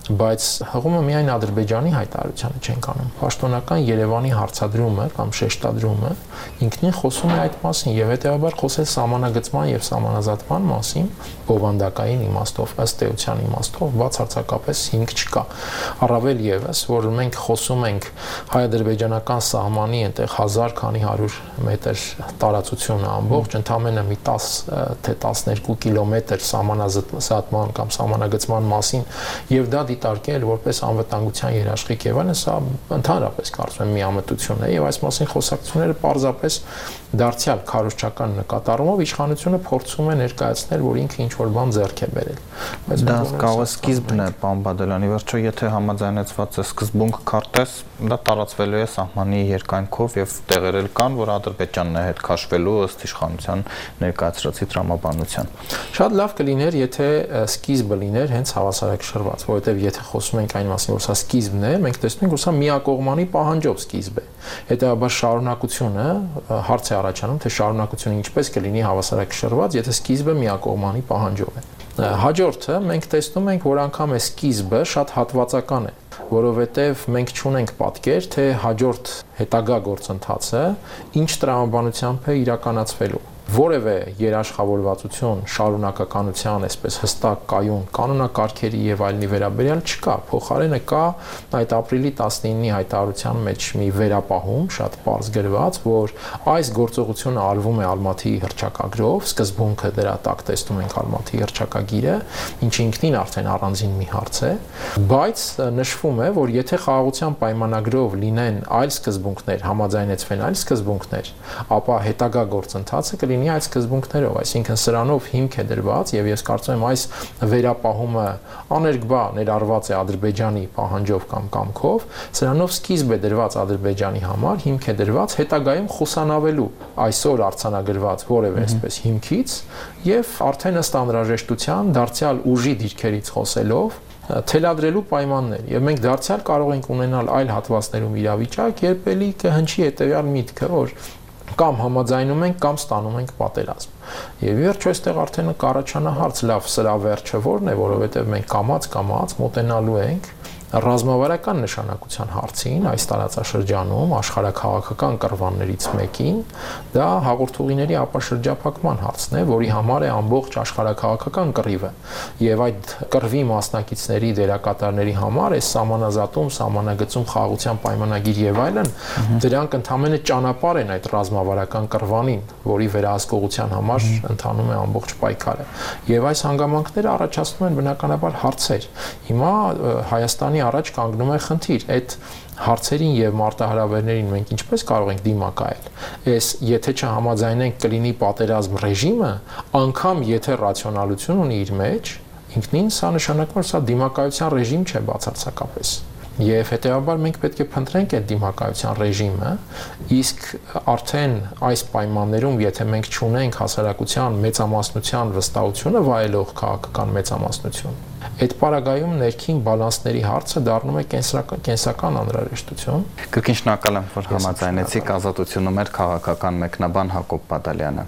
բայց հղումը միայն Ադրբեջանի հայտարարությանը չենք անում։ Պաշտոնական Երևանի հարցադրումը կամ շեշտադրումը ինքնին խոսում է այդ մասին եւ հետեւաբար խոսել սահմանագծման եւ սահմանազատման մասին բովանդակային իմաստով, ըստ էության իմաստով բացարձակապես հիմք չկա։ Առավել եւս, որ մենք խոսում ենք հայ-ադրբեջանական սահմանի այնտեղ հազար քանի հարյուր մետր տարածությունը ամբողջ, ընդամենը մի դես թե տասներկու կիլոմետր սահմանազատման կամ սահմանագծման մասին եւ դա դիտարկել որպես անվտանգության երաշխիք եւ այլն, սա ընդհանրապես կարծում եմ միամտություն է եւ այս մասին խոսակցությունները պարզապես դարձյալ քարոզչական նկատառումով իշխանությունը փորձում է ներկայացնել, որ ինքը ինչ որ բան ձեռք է բերել։ Բայց դա կարող է սկիզբն է, պարոն Բադալյանի, վերջո եթե համաձայնեցված է սկզբունք քարտեզ, դա տարածվելու է սահմանի երկայնքով եւ տեղերել կան, որ Ադրբեջանն է հետ քաշվելու ըստ իշխանության ներկայացրածի տրամաբանության։ Շատ լավ կլիներ, եթե սկիզբը լիներ հենց հավասարակշռված, որովհետեւ եթե խոսում ենք այն մասին, որ սա սկիզբն է, մենք տեսնում ենք, որ սա միակողմանի պահանջով սկիզբ է։ Հետեւաբար շարունակությունը հարց է առաջանում, թե շարունակությունը ինչպես կլինի հավասարակշռված, եթե սկիզբը միակողմանի պահանջով է։ Հաջորդը մենք տեսնում ենք, որ անգամ է սկիզբը շատ հատվածական է, որովհետև մենք չունենք պատկեր, թե հաջորդ հետագա գործընթացը ինչ տրամաբանությամբ է իրականացվելու։ Որևէ երաշխավորվածություն շարունակականության, այսպես հստակ կայուն կանոնակարգերի եւ այլնի վերաբերյալ չկա, փոխարենը կա այդ ապրիլի տասնինի հայտարարության մեջ մի վերապահում, շատ պարզ գրված, որ այս գործողությունը արվում է Ալմաթիի հռչակագրով, սկզբունքը դրա տակ տեսնում ենք Ալմաթիի հռչակագիրը, ինչը ինքնին արդեն առանձին մի հարց է, բայց նշվում է, որ եթե խաղաղության պայմանագրով լինեն այլ սկզբունքներ, համաձայնեցվեն այլ սկզբունքներ, ապա հետագա գործընթացը կլինի այդ սկզբունքներով, այսինքն սրանով հիմք է դրված եւ ես կարծում եմ այս վերապահումը աներկբա ներառված է Ադրբեջանի պահանջով կամ կամքով, սրանով սկիզբ է դրված Ադրբեջանի համար, հիմք է դրված հետագայում խուսանավելու այսօր արձանագրված որևէ այսպես հիմքից եւ արդեն ըստ անհրաժեշտության դարձյալ ուժի դիրքերից խոսելով թելադրելու պայմաններ եւ մենք դարձյալ կարող ենք ունենալ այլ հատվածներում իրավիճակ, երբ էլի կհնչի հետեւյալ միտքը, որ կամ համաձայնում ենք կամ ստանում ենք պատերազմ։ Եվ վերջ այստեղ արդեն կառաջանա հարց, լավ, սրա վերջը որն է, որովհետև մենք կամած-կամած մոտենալու ենք ռազմավարական նշանակության հարցին այս տարածաշրջանում աշխարհաքաղաքական կռվաններից մեկին, դա հաղորդուղիների ապաշրջափակման հարցն է, որի համար է ամբողջ աշխարհաքաղաքական կռիվը եւ այդ կռվի մասնակիցների դերակատարների համար է սահմանազատում, սահմանագծում, խաղաղության պայմանագիր եւ այլն, դրանք ընդհանրապես ճանապարհ են այդ ռազմավարական կռվանին, որի վերահսկողության համար ընթանում է ամբողջ պայքարը։ Եվ այս հանգամանքները առաջացնում են բնականաբար հարցեր։ Հիմա Հայաստանի առաջ կանգնում է խնդիր, այդ հարցերին եւ մարտահրավերներին մենք ինչպես կարող ենք դիմակայել։ Այս եթե չհամաձայնենք կլինի պատերազմ ռեժիմը, անգամ եթե ռացիոնալություն ունի իր մեջ, ինքնին սա նշանակում է, որ սա դիմակայության ռեժիմ չէ բացարձակապես։ Եվ հետեւաբար մենք պետք է փնտրենք այդ դիմակայության ռեժիմը, իսկ արդեն այս պայմաններում, եթե մենք չունենք հասարակության մեծամասնության վստահությունը վայելող քաղաքական մեծամասնություն, այդ պարագայում ներքին բալանսների հարցը դառնում է կենսական կենսական անհրաժեշտություն։ Կրկին շնորհակալ եմ, որ համաձայնեցիք ազատությունը մեր քաղաքական մեկնաբան Հակոբ Բադալյանը։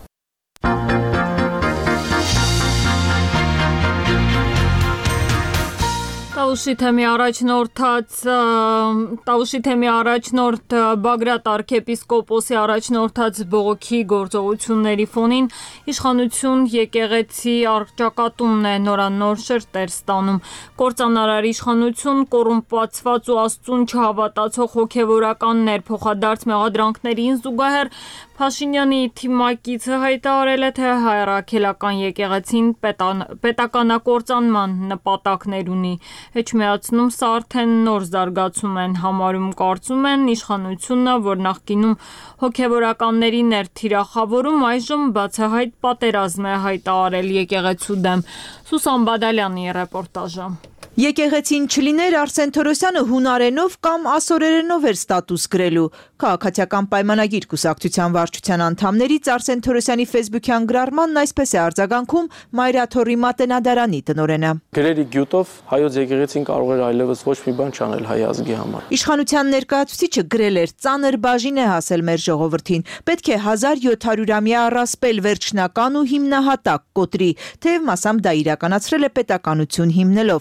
Տավուշի թեմի առաջնորդած Տավուշի թեմի առաջնորդ Բագրատ arczepiskopos-ի առաջնորդած բողոքի գործողությունների ֆոնին իշխանություն եկեղեցի առճակատումն է նորանոր շերտեր ստանում։ Կործանարար իշխանություն կոռումպացված ու Աստծուն չհավատացող հոգևորականներ փոխադարձ մեղադրանքներին զուգահեռ Փաշինյանի թիմակիցը հայտարարել է, թե հայրաքելական եկեղեցին պետականակործանման նպատակներ ունի։ Էջմիածնում սա արդեն նոր զարգացում են համարում, կարծում են իշխանությունը, որ նախկինում հոգևորականների ներթիրախավորում, այժմ բացահայտ պատերազմ է հայտարարել եկեղեցու դեմ։ Սուսան Բադալյանի ռեպորտաժը։ Եկեղեցին չլիներ Արսեն Թորոսյանը հունարենով կամ ասորերենով էր ստատուս գրելու։ Քաղաքացիական պայմանագիր կուսակցության վարչության անդամներից Արսեն Թորոսյանի ֆեյսբուքյան գրառմանն այսպես է արձագանքում Մայրաթորի մատենադարանի տնօրենը։ Գրերի գյուտով հայոց եկեղեցին կարող էր այլևս ոչ մի բան չանել հայ ազգի համար։ Իշխանության ներկայացուցիչը գրել էր. ծանր բաժին է հասել մեր ժողովրդին։ Պետք է հազար յոթ հարյուրամյա առասպել վերջնական ու հիմնահատակ կոտրի, թեև մասամբ դա իրականացրել է պետականություն հիմնելով։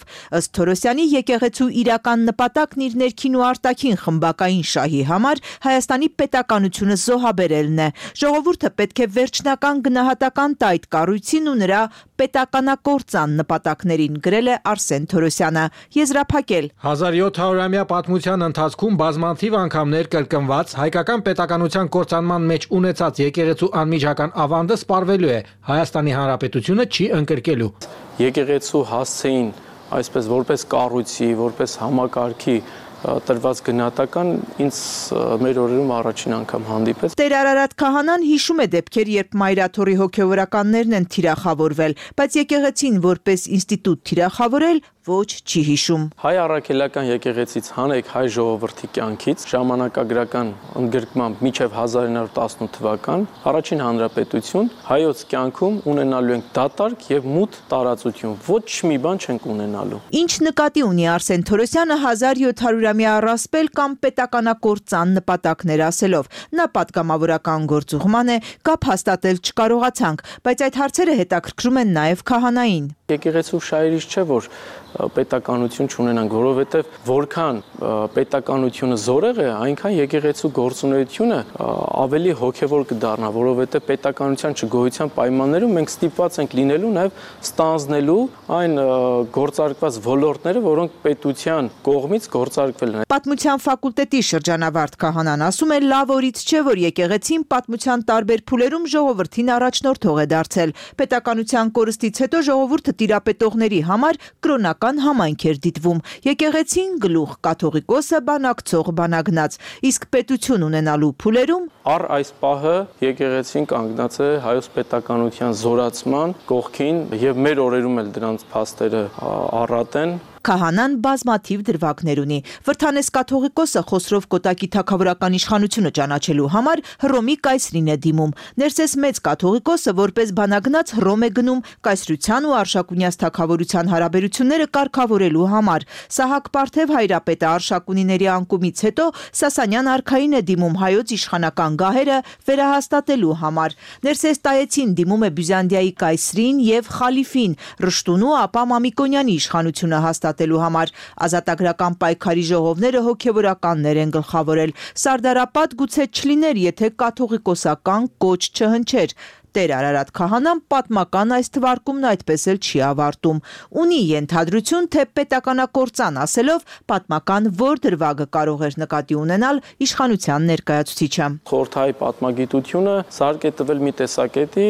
Ըստ Թորոսյանի եկեղեցու իրական նպատակն իր ներքին ու արտաքին խմբակային շահի համար Հայաստանի պետականությունը զոհաբերելն է։ Ժողովուրդը պետք է վերջնական գնահատական տա այդ կառույցին ու նրա պետականակործան նպատակներին, գրել է Արսեն Թորոսյանը։ Եզրափակել հազար յոթ հարյուրամյա պատմության ընթացքում բազմաթիվ անգամներ կրկնված հայկական պետականության կործանման մեջ ունեցած եկեղեցու անմիջական ավանդը սպառվելու է, Հայաստանի Հանրապետությունը չի ընկրկելու։ Եկեղեցու հասցեին այսպես որպես կառույցի, որպես համակարգի տրված գնահատական ինձ մեր օրերում առաջին անգամ հանդիպեց։ Տեր Արարատ քահանան հիշում է դեպքեր, երբ մայրաթորի հոգևորականներն են թիրախավորվել, բայց եկեղեցին որպես ինստիտուտ թիրախավորել ոչ չի հիշում։ Հայ առաքելական եկեղեցից հանեք հայ ժողովրդի կյանքից ժամանակագրական ընդգրկմամբ մինչև հազար ինը հարյուր տասնութ թվական առաջին հանրապետություն հայոց կյանքում ունենալու ենք դատարկ եւ մութ տարածություն, ոչ մի բան չենք ունենալու։ Ինչ նկատի ունի Արսեն Թորոսյանը հազար յոթ հարյուրամյա առասպել կամ պետականակործան նպատակներ ասելով։ Նա պատգամավորական գործուղման է, կապ հաստատել չկարողացանք, բայց այդ հարցերը հետաքրքրում են նաև քահանային։ Եկեղեցու շահերից չէ, որ պետականություն չունենանք, որովհետև որքան պետականությունը զորեղ է, այնքան եկեղեցու գործունեությունը ավելի հոգևոր կդառնա, որովհետև պետականության չգոյության պայմաններում մենք ստիպված ենք լինելու նաև ստանձնելու այն գործարկված ոլորտները, որոնք պետության կողմից գործարկվել են։ Պատմության ֆակուլտետի շրջանավարտ քահանան ասում է, լավ օրից չէ, որ եկեղեցին պատմության տարբեր փուլերում ժողովրդին առաջնորդող է դարձել։ Պետականության կորստից հետո ժողովուրդը տիրապետողների համար կրոնական համայնք էր դիտվում։ Եկեղեցին գլուխ կաթողիկոսը բանակցող բանագնաց, իսկ պետություն ունենալու փուլերում առ այս պահը եկեղեցին կանգնած է հայոց պետականության զորացման կողքին եւ մեր օրերում էլ դրանց փաստերը առատ են։ Քահանան բազմաթիվ դրվագներ ունի։ Վրթանես կաթողիկոսը Խոսրով Կոտակի թագավորական իշխանությունը ճանաչելու համար Հռոմի կայսրին է դիմում։ Ներսես մեծ կաթողիկոսը որպես բանագնաց Հռոմ է գնում կայսրության ու Արշակունյաց թագավորության հարաբերությունները կարգավորելու համար։ Սահակ Պարթև հայրապետը Արշակունիների անկումից հետո Սասանյան արքային է դիմում հայոց իշխանական գահերը վերահաստատելու համար։ Ներսես Տայեցին դիմում է Բյուզանդիայի կայսրին եւ խալիֆին Ռշտունու ապա Մամիկոնյանի իշխանությունը հաստատելու համար։ Ազատագրական պայքարի ժողովները հոգևորականներ են գլխավորել։ Սարդարապատ գուցե չլիներ, եթե կաթողիկոսական կոչ չհնչեր։ Տեր Արարատ քահանան պատմական այս թվարկումն այդպես էլ չի ավարտում։ Ունի ենթադրություն, թե պետականակործան ասելով պատմական որ դրվագը կարող էր նկատի ունենալ իշխանության ներկայացուցիչը։ Խորհրդային պատմագիտությունը սարք է տվել մի տեսակետի,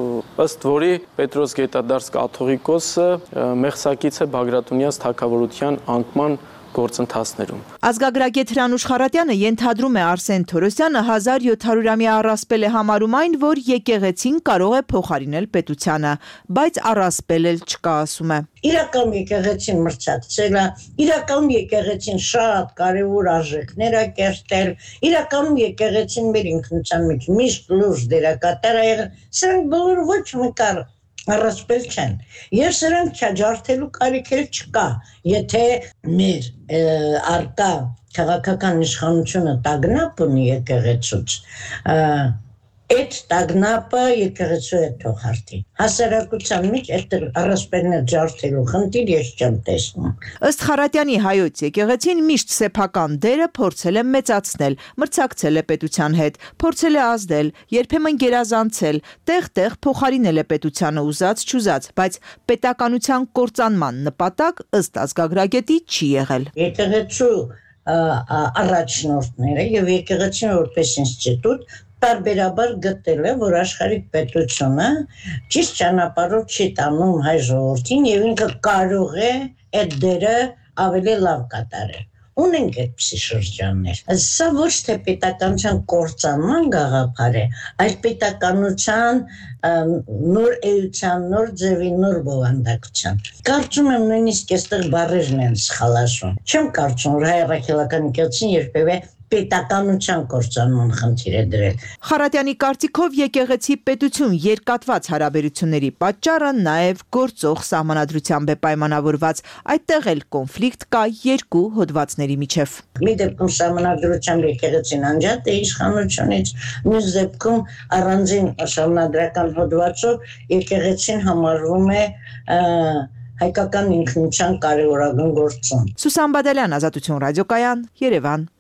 ըստ որի Պետրոս Գետադարս կաթողիկոսը մեղսակից է Բագրատունյաց թագավորության անկման գործընթացներում։ Ազգագրագետ Հրանուշ Խարատյանը ենթադրում է Արսեն Թորոսյանը հազար յոթ հարյուրամյա առասպել է համարում այն, որ եկեղեցին կարող է փոխարինել պետությանը, բայց առասպել էլ չկա, ասում է։ Իրական եկեղեցին մրցակցել է, իրական եկեղեցին շատ կարևոր արժեքներ է կերտել, իրական եկեղեցին մեր ինքնության մեջ միշտ լուրջ դերակատար է եղել, սրանք բոլորը ոչ մի կար առասպել չեն, և սրանք չաջարդելու կարիք էլ չկա, եթե մեր արկա քաղաքական իշխանությունը տագնապ ունի եկեղեցուց, այդ տագնապը եկեղեցու է թողարդի։ Հասարակության մեջ այդ առասպելներ ջարդելու խնդիր ես չեմ տեսնում։ Ըստ Խարատյանի հայոց եկեղեցին միշտ սեփական դերը փորձել է մեծացնել, մրցակցել է պետության հետ, փորձել է ազդել, երբեմն գերազանցել, տեղ-տեղ փոխարինել է պետությանը ուզած-չուզած, բայց պետականության կործանման նպատակ ըստ ազգագրագետի չի եղել։ Եկեղեցու առաջնորդները եւ եկեղեցին որպես ինստիտուտ տարբերաբար գտել է, որ աշխարհիկ պետությունը ճիշտ ճանապարհով չի տանում հայ ժողովրդին եւ ինքը կարող է այդ դերը ավելի լավ կատարել։ Ունենք այդպիսի շրջաններ։ Սա ոչ թե պետականության կործանման գաղափար է, այլ պետականության նոր էության, նոր ձևի, նոր բովանդակության։ Կարծում եմ նույնիսկ այստեղ բառերն են սխալացում։ Չեմ կարծում, որ հայ առաքելական եկեղեցին երբևէ պետականության կործանման խնդիր է դրել։ Խարատյանի կարծիքով եկեղեցի պետություն երկատված հարաբերությունների պատճառը նաև գործող սահմանադրությամբ է պայմանավորված, այդտեղ էլ կոնֆլիկտ կա երկու հոդվածների միջև։ Մի դեպքում սահմանադրությամբ եկեղեցին անջատ է իշխանությունից, մյուս դեպքում առանձին սահմանադրական հոդվածով եկեղեցին համարվում է հայկական ինքնության կարևորագույն գործոն։ Սուսան Բադալյան, Ազատություն ռադիոկայան, Երևան։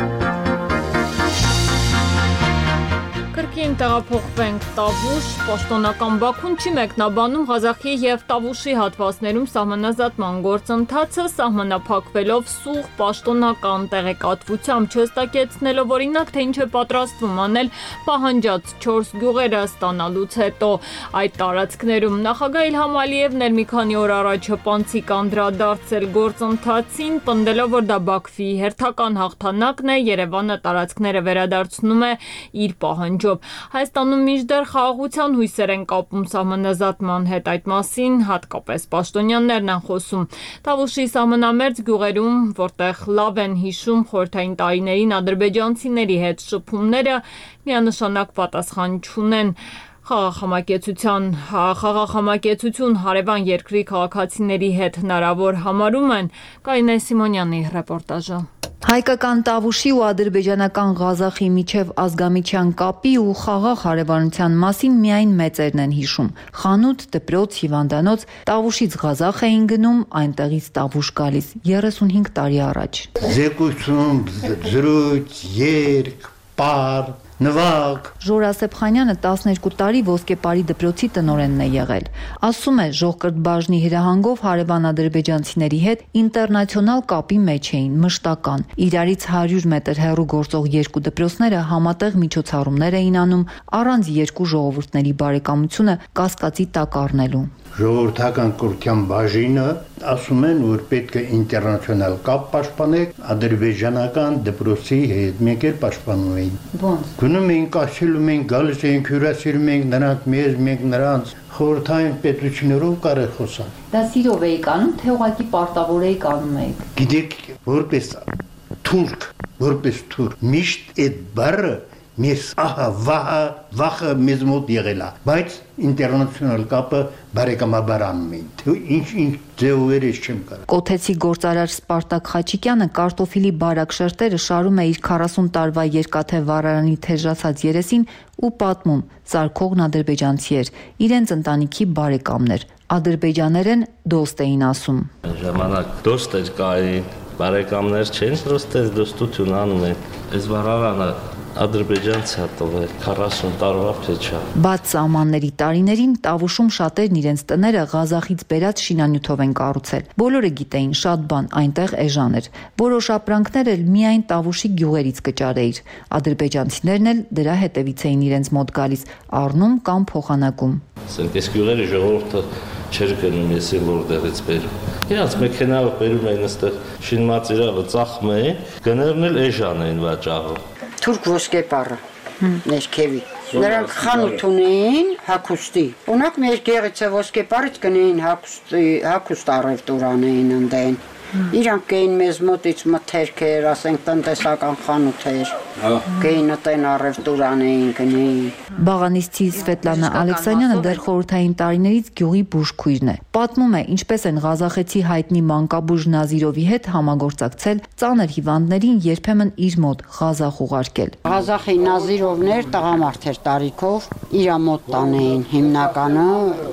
Կրկին տեղափոխվենք Տավուշ, պաշտոնական Բաքուն չի մեկնաբանում Ղազախի և Տավուշի հատվածներում սահմանազատման գործընթացը, սահմանափակվելով սուղ պաշտոնական տեղեկատվությամբ, չհստակեցնելով օրինակ, թե ինչ է պատրաստվում անել պահանջած չորս գյուղերը ստանալուց հետո այդ տարածքներում։ Նախագահ Իլհամ Ալիևն էր մի քանի օր առաջ հպանցիկ անդրադարձել գործընթացին, պնդելով, որ դա Բաքվի հերթական հաղթանակն է, Երևանը տարածքները վերադարձնում է իր պահանջով։ Հայաստանում մինչդեռ խաղաղության հույսեր են կապում սահմանազատման հետ, այդ մասին հատկապես պաշտոնյաներն են խոսում։ Տավուշի սահմանամերձ գյուղերում, որտեղ լավ են հիշում խորհրդային տարիներին ադրբեջանցիների հետ շփումները, միանշանակ պատասխան չունեն խաղաղամակեցության, խաղաղամակեցություն հարևան երկրի քաղաքացիների հետ հնարավոր համարում են։ Կարինե Սիմոնյանի ռեպորտաժը։ Հայկական Տավուշի ու ադրբեջանական Ղազախի միջև ազգամիջյան կապի ու խաղաղ հարևանության մասին միայն մեծերն են հիշում։ Խանութ, դպրոց, հիվանդանոց, Տավուշից Ղազախ էին գնում, այնտեղից Տավուշ գալիս երեսունհինգ տարի առաջ։ Զեկույցում, զրույց, երգ, պար, նվագ։ Ժոր Ասեփխանյանը տասներկու տարի ոսկեպարի դպրոցի տնօրենն է եղել։ Ասում է, Ժողկրտբաժնի հրահանգով հարևան ադրբեջանցիների հետ ինտերնացիոնալ կապի մեջ էին, մշտական։ Իրարից հարյուր մետր հեռու գործող երկու դպրոցները համատեղ միջոցառումներ էին անում, առանց երկու ժողովուրդների բարեկամությունը կասկածի տակ առնելու։ Ժողովրդական կրթության բաժինը ասում են, որ պետք է ինտերնացիոնալ կապ պաշտպանեք ադրբեջանական դպրոցի հետ, մենք էլ պաշտպանում էին։ Ոնց։ Գնում էինք, ասելում էինք, գալիս էինք, հյուրասիրում էինք նրանք մեզ, մենք նրանց, խորհրդային պետություններով կարող խոսալ։ Դա սիրով էիք անում, թե ուղղակի պարտավոր էիք անում էիք։ Գիտեք, որպես թուրք, որպես թուրք, միշտ այդ բառը մեզ ահա վահը վախը մեզ մոտ եղել է, բայց ինտերնացիոնալ կապը բարեկամաբար անում էին, թե ինչ ինչ ձևեր ես չեմ կարող։ Կոթեցի գործարար Սպարտակ Խաչիկյանը կարտոֆիլի բարակ շերտերը շարում է իր քառասուն տարվա երկաթե վառարանի թեժացած երեսին ու պատմում, սարքողն ադրբեջանցի էր, իրենց ընտանիքի բարեկամներ, ադրբեջաներեն դոստ էին ասում։ Ժամանակ դոստ էր կային, բարեկամներ չեն, պրոստե դոստություն անում են, այս վառարանը ադրբեջանցի է տվել քառասուն տարվա փեչա։ Բաց սահմանների տարիներին Տավուշում շատերն իրենց տները Ղազախից բերած շինանյութով են կառուցել։ Բոլորը գիտեին, շատ բան այնտեղ էժան էր։ Որոշ ապրանքներ էլ միայն Տավուշի գյուղերից կճարեիր։ Ադրբեջանցիներն էլ դրա հետևից էին իրենց մոտ գալիս, առնում կամ փոխանակում։ Ասենք այս գյուղերի ժողովուրդը չէր գնում, ես եմ որտեղից բերում։ Իրանց մեքենայով բերում էին այստեղ շինված իրավը ծախում էին, գներն էլ էժան էին վաճառում։ Թուրք ոսկեպարը ներքևի։ Նրանք խանութ ունեին հագուստի։ Ունակ մեր գեղեցը ոսկեպարից գնային հագուստի, հագուստ առևտուր անեին ընդեն։ Իրանք գեին մեզ մոտից մթերքեր, ասենք տնտեսական խանութեր։ Գեին ըտեն առևտուր անեին, գնեին։ Բաղանիստի Սվետլանա Ալեքսանյանը դեռ խորհրդային տարիներից գյուղի բուժքույրն է։ Պատմում է, ինչպես են Ղազախեցի հայտնի մանկաբույժ Նազիրովի հետ համագործակցել, ծանր հիվանդներին երբեմն իր մոտ Ղազախ ուղարկել։ Ղազախի Նազիրովն էր տղամարդ էր տարիքով, իր մոտ տանեին հիմնականը,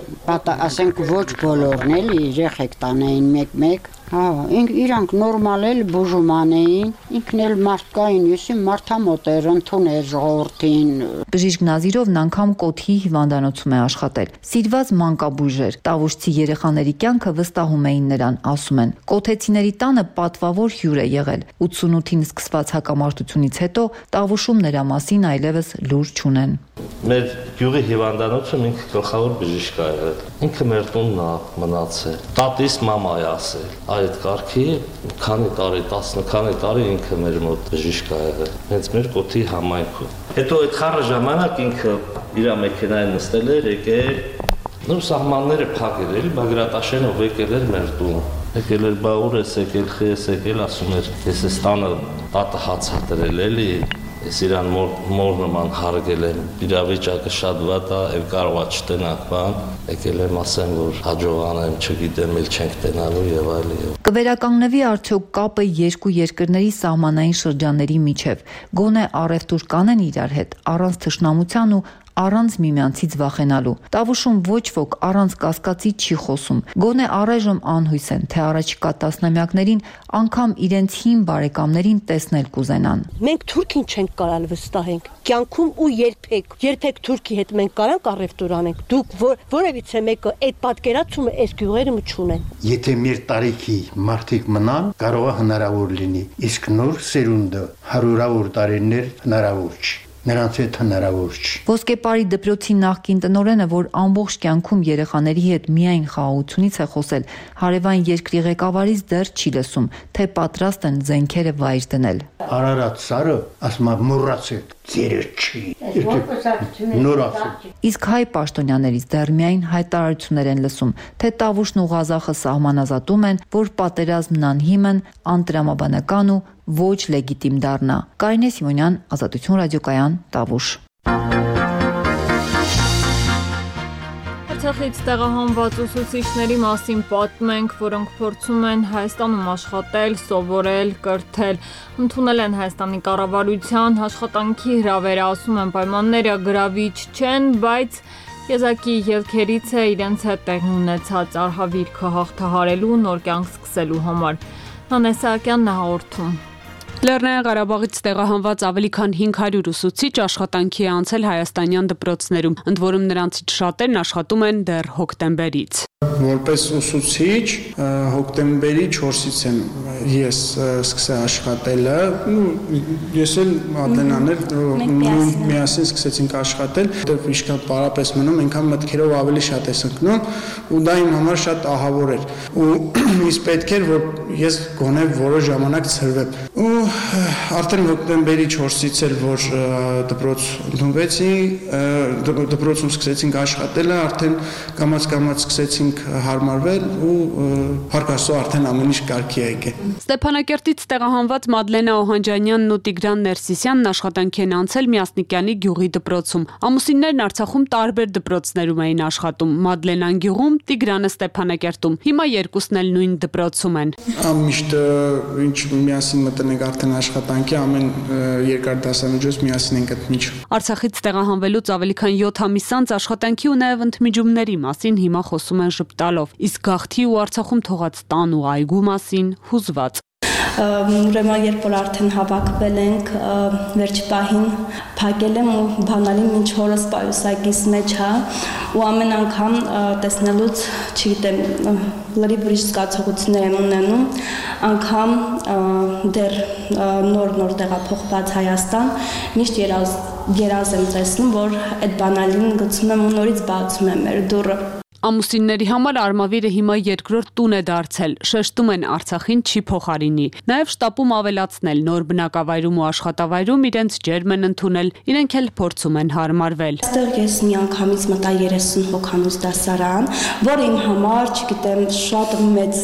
ասենք ոչ բոլորն էլ երեխեք տանեին մեկ-մեկ։ Հա, իրանք նորմալ էլ բուժում անեին, ինքն էլ մարդկային, եսի մարդամոտ էր, ընդուներ ժողովրդին։ Բժիշկ Նազիրովն անգամ կոթի հիվանդանոցում է աշխատել։ Սիրված մանկաբույժ էր, տավուշցի երեխաների կյանքը վստահում էին նրան, ասում են։ Կոթեցիների տանը պատվավոր հյուր է եղել։ ութսունութին սկսված հակամարտությունից հետո Տավուշում նրա մասին այլևս լուր չունեն։ Մեր գյուղի հիվանդանոցում ինքը գլխավոր բժիշկ է եղել։ Ինքը մեր տունն է մնացել։ Տատիս մամայ ասել։ Այդ կարգի քանի տարի, տասը քանի տարի ինքը մեր մոտ բժիշկ է եղել։ Հենց մեր կոթի համայնքում։ Հետո այդ խառը ժամանակ ինքը իր մեքենային նստել էր, եկել, նոր սահմանները փակել էր, Բագրատաշենով եկել էր մեր տուն։ Եկել էր բա ուր ես եկել, խի ես եկել, ասում էր, ես այս տանը տատը հաց հատրել էլի։ Ես իրան մոր, մոր նման հարգել եմ, իրավիճակը շատ վատ է, էլ կարողա չտենակ բան, եկել եմ ասեմ, որ հաջողանեմ, չգիտեմ, էլ չենք տենալու եւ այլ եւ։ Կվերականգնվի արդյոք կապը երկու երկրների սահմանային շրջանների միջև, գոնե առևտուր կանեն իրար հետ, առանց թշնամության ու առանց միմյանցից վախենալու։ Տավուշում ոչ ոք առանց կասկածի չի խոսում։ Գոնե առայժմ անհույս են, թե առաջիկա տասնամյակներին անգամ իրենց հին բարեկամներին տեսնել կուզենան։ Մենք Թուրքին չենք կարալ վստահենք, կյանքում ու երբեք, երբեք Թուրքի հետ մենք կարանք առևտուր անենք։ Դուք որևիցե մեկը այդ պատկերացումը այս գյուղերը չունեն։ Եթե մեր տարիքի մարդիկ մնան, կարող է հնարավոր լինի, իսկ նոր սերունդը հարյուրավոր տարիներ հնարավոր չի։ Նրանց հետ հնարավոր չի։ Ոսկեպարի դպրոցի նախկին տնօրենը, որ ամբողջ կյանքում երեխաների հետ միայն խաղաղությունից է խոսել, հարևան երկրի ղեկավարից դեռ չի լսում, թե պատրաստ են զենքերը վայր դնել։ Արարատ սարը ասում է մոռացեք, ձերը չի։ Նոր ասել։ Իսկ հայ պաշտոնյաներից դեռ միայն հայտարարություններ են լսում, թե Տավուշն ու Ղազախը սահմանազատում են, որ պատերազմն անհիմն, անտրամաբանական ու ոչ լեգիտիմ դառնա։ Կարինե Սիմոնյան, Ազատություն ռադիոկայան, Տավուշ։ Արցախից տեղահանված ուսուցիչների մասին պատմենք, որոնք փորձում են Հայաստանում աշխատել, սովորել, կրթել, ընդունել են Հայաստանի կառավարության աշխատանքի հրավերը, ասում են պայմանները գրավիչ չեն, բայց եզակի ելքերից է իրենց հետ տեղի ունեցած արհավիրքը հաղթահարելու, նոր կյանք սկսելու համար։ Նանե Սահակյանն է հաղորդում։ Լեռնային Ղարաբաղից տեղահանված ավելի քան հինգ հարյուր ուսուցիչ աշխատանքի է անցել հայաստանյան դպրոցներում, ընդ որում նրանցից շատերն աշխատում են դեռ հոկտեմբերից։ Որպես ուսուցիչ հոկտեմբերի չորսից եմ ես սկսել աշխատելը, ես էլ Ադենաներ միասին սկսեցինք աշխատել, որտեղ ինչքան պարապես մնում, այնքան մտքերով ավելի շատ ես ընկնում ու դա իմ համար շատ ահավոր էր ու ինձ պետք էր, որ ես գոնե որոշ ժամանակ ցրվեմ ու արդեն հոկտեմբերի չորսից էլ որ դպրոց ընդունվեցի, դպրոցում սկսեցինք աշխատելը, արդեն կամաց-կամաց սկսեցինք հարմարվել ու հարկասո արդեն ամեն ինչ կարգի է եկել։ Ստեփանակերտից տեղահանված Մադլենա Օհանջանյանն ու Տիգրան Ներսիսյանն աշխատանքի են անցել Միասնիկյանի գյուղի դպրոցում։ Ամուսիններն Արցախում տարբեր դպրոցներում էին աշխատում։ Մադլենան գյուղում, Տիգրանը Ստեփանակերտում։ Հիմա երկուսն էլ նույն դպրոցում են։ Միշտ ինչ միասին մտնենք արդեն աշխատանքի, ամեն երկար դասամիջոց միասին ենք ընդմիջում։ Արցախից տեղահանվելուց ավելի քան յոթ ամիս անց աշխատանքի ու նաև ընդմիջումների մասին հիմա խոսում են ժպտալով, իսկ գաղթի ու Արցախում թողած տան ու այգու մասին հուզված։ Ուրեմն երբ որ արդեն հավաքվել ենք, վերջ պահին փակել եմ ու բանալին մինչ հորս պայուսակիս մեջ հա ու ամեն անգամ տեսնելուց, չգիտեմ, լրիվ ուրիշ զգացողություններ եմ ունենում, անգամ դեռ նոր-նոր տեղափոխված Հայաստան, միշտ երազ, երազ եմ տեսնում, որ այդ բանալին գցում եմ ու նորից բացում եմ մեր դուռը։ Ամուսինների համար Արմավիրը հիմա երկրորդ տուն է դարձել, շեշտում են Արցախին չի փոխարինի։ Նաև շտապում ավելացնել նոր բնակավայրում ու աշխատավայրում իրենց ջերմ են ընդունել, իրենք էլ փորձում են հարմարվել։ Այստեղ ես միանգամից մտա երեսուն հոգանոց դասարան, որը իմ համար, չգիտեմ, շատ մեծ,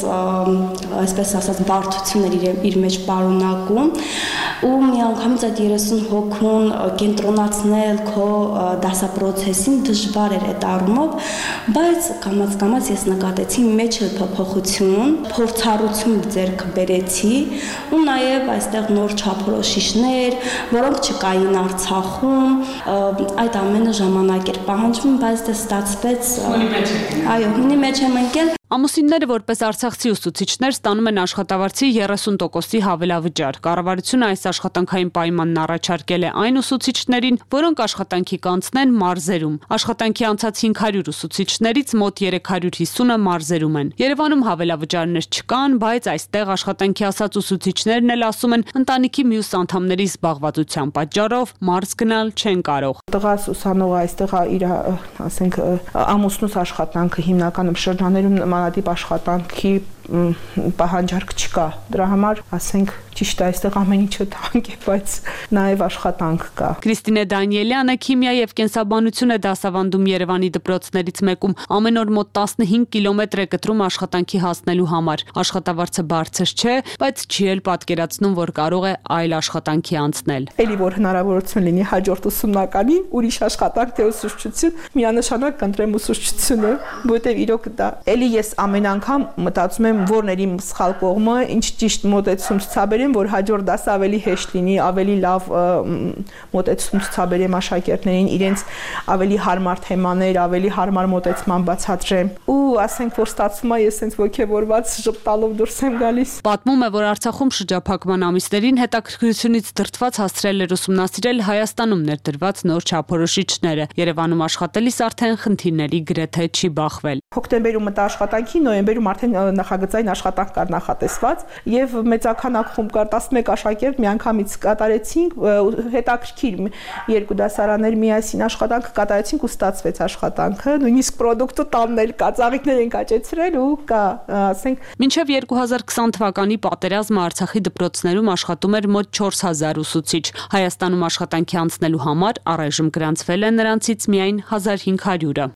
այսպես ասած, բարդություն էր իր մեջ պարունակում, ու միանգամից այդ երեսուն հոգուն կենտրոնացնել քո դասապրոցեսին դժվար էր այդ առումով, բայց կամաց-կամաց ես նկատեցի մեջ էլ փոփոխություն, փորձառություն ձեռք բերեցի ու նաև այստեղ նոր չափորոշիչներ, որոնք չկային Արցախում, այդ ամենը ժամանակ էր պահանջվում, բայց դա ստացվեց։ Այո, հունի մեջ եմ ընկել։ Ամուսինները որպես արցախցի ուսուցիչներ ստանում են աշխատավարձի երեսուն տոկոսի հավելավճար։ Կառավարությունը այս աշխատանքային պայմանն առաջարկել է այն ուսուցիչներին, որոնք աշխատանքի կանցնեն մարզերում։ Աշխատանքի անցած հինգ հարյուր ուսուցիչներից մոտ երեք հարյուր հիսունը մարզերում են։ Երևանում հավելավճարներ չկան, բայց այստեղ աշխատանքի ասած ուսուցիչներն էլ ասում են, ընտանիքի մյուս անդամների զբաղվածության պատճառով մարզ գնալ չեն կարող։ Տղաս ուսանողը այստեղ իր, ասենք, ամուսնուց աշխատանքը հիմնականում շրջաներում նմանատիպ աշխատանքի պահանջարկ չկա։ Դրա համար, ասենք, ճիշտ է, այստեղ ամեն ինչը թանկ է, բայց նաև աշխատանք կա։ Կրիստինե Դանիելյանը քիմիա եւ կենսաբանություն է դասավանդում Երևանի դպրոցներից մեկում։ Ամեն օր մոտ տասնհինգ կիլոմետր է կտրում աշխատանքի հասնելու համար։ Աշխատավարձը բարձր չէ, բայց չի էլ պատկերացնում, որ կարող է այլ աշխատանքի անցնել։ Էլի որ հնարավորություն լինի հաջորդ ուսումնականի, ուրիշ աշխատանք թե ուսուցչություն, միանշանակ կընտրեմ ուսուցչությունը, որտեղ իրոք դա էլի ես ամեն անգամ մտածում եմ որն էր իմ սխալ կողմը, ինչ ճիշտ մոտեցում ցուցաբերեմ եմ, որ հաջորդ դասը ավելի հեշտ լինի, ավելի լավ մոտեցում ցուցաբերեմ աշակերտներին, իրենց ավելի հարմար թեմաներ, ավելի հարմար մոտեցման բացատրեմ։ Ու ասենք, որ ստացվում է ես sense ոգևորված շփտալով դուրս եմ գալիս։ Պատմում է, որ Արցախում շրջափակման ամիսներին հետաքրքրությունից դրդված հասցրել էր ուսումնասիրել Հայաստանում ներդրված նոր չափորոշիչները։ Երևանում աշխատելիս արդեն խնդիրների գրեթե չի բախվել։ Հոկտեմբերում մտա աշխատանքի, նոյեմբերում արդեն նախագծային աշխատանք կար նախատեսված եւ մեծականակ խումբ կար տասնմեկ աշակերտ միանգամից կատարեցինք, հետաքրքիր երկու դասարաններ միասին աշխատանք կատարեցինք ու ստացվեց աշխատանքը, նույնիսկ պրոդուկտը տաննել կա, ծաղիկներ ենք աճեցրել ու կա, ասենք։ Մինչև երկու հազար քսան թվականի պատերազմը Արցախի դպրոցներում աշխատում էր մոտ չորս հազար ուսուցիչ։ Հայաստանում աշխատանքի անցնելու համար առայժմ գրանցվել է նրանցից միայն հազար հինգ հարյուրը։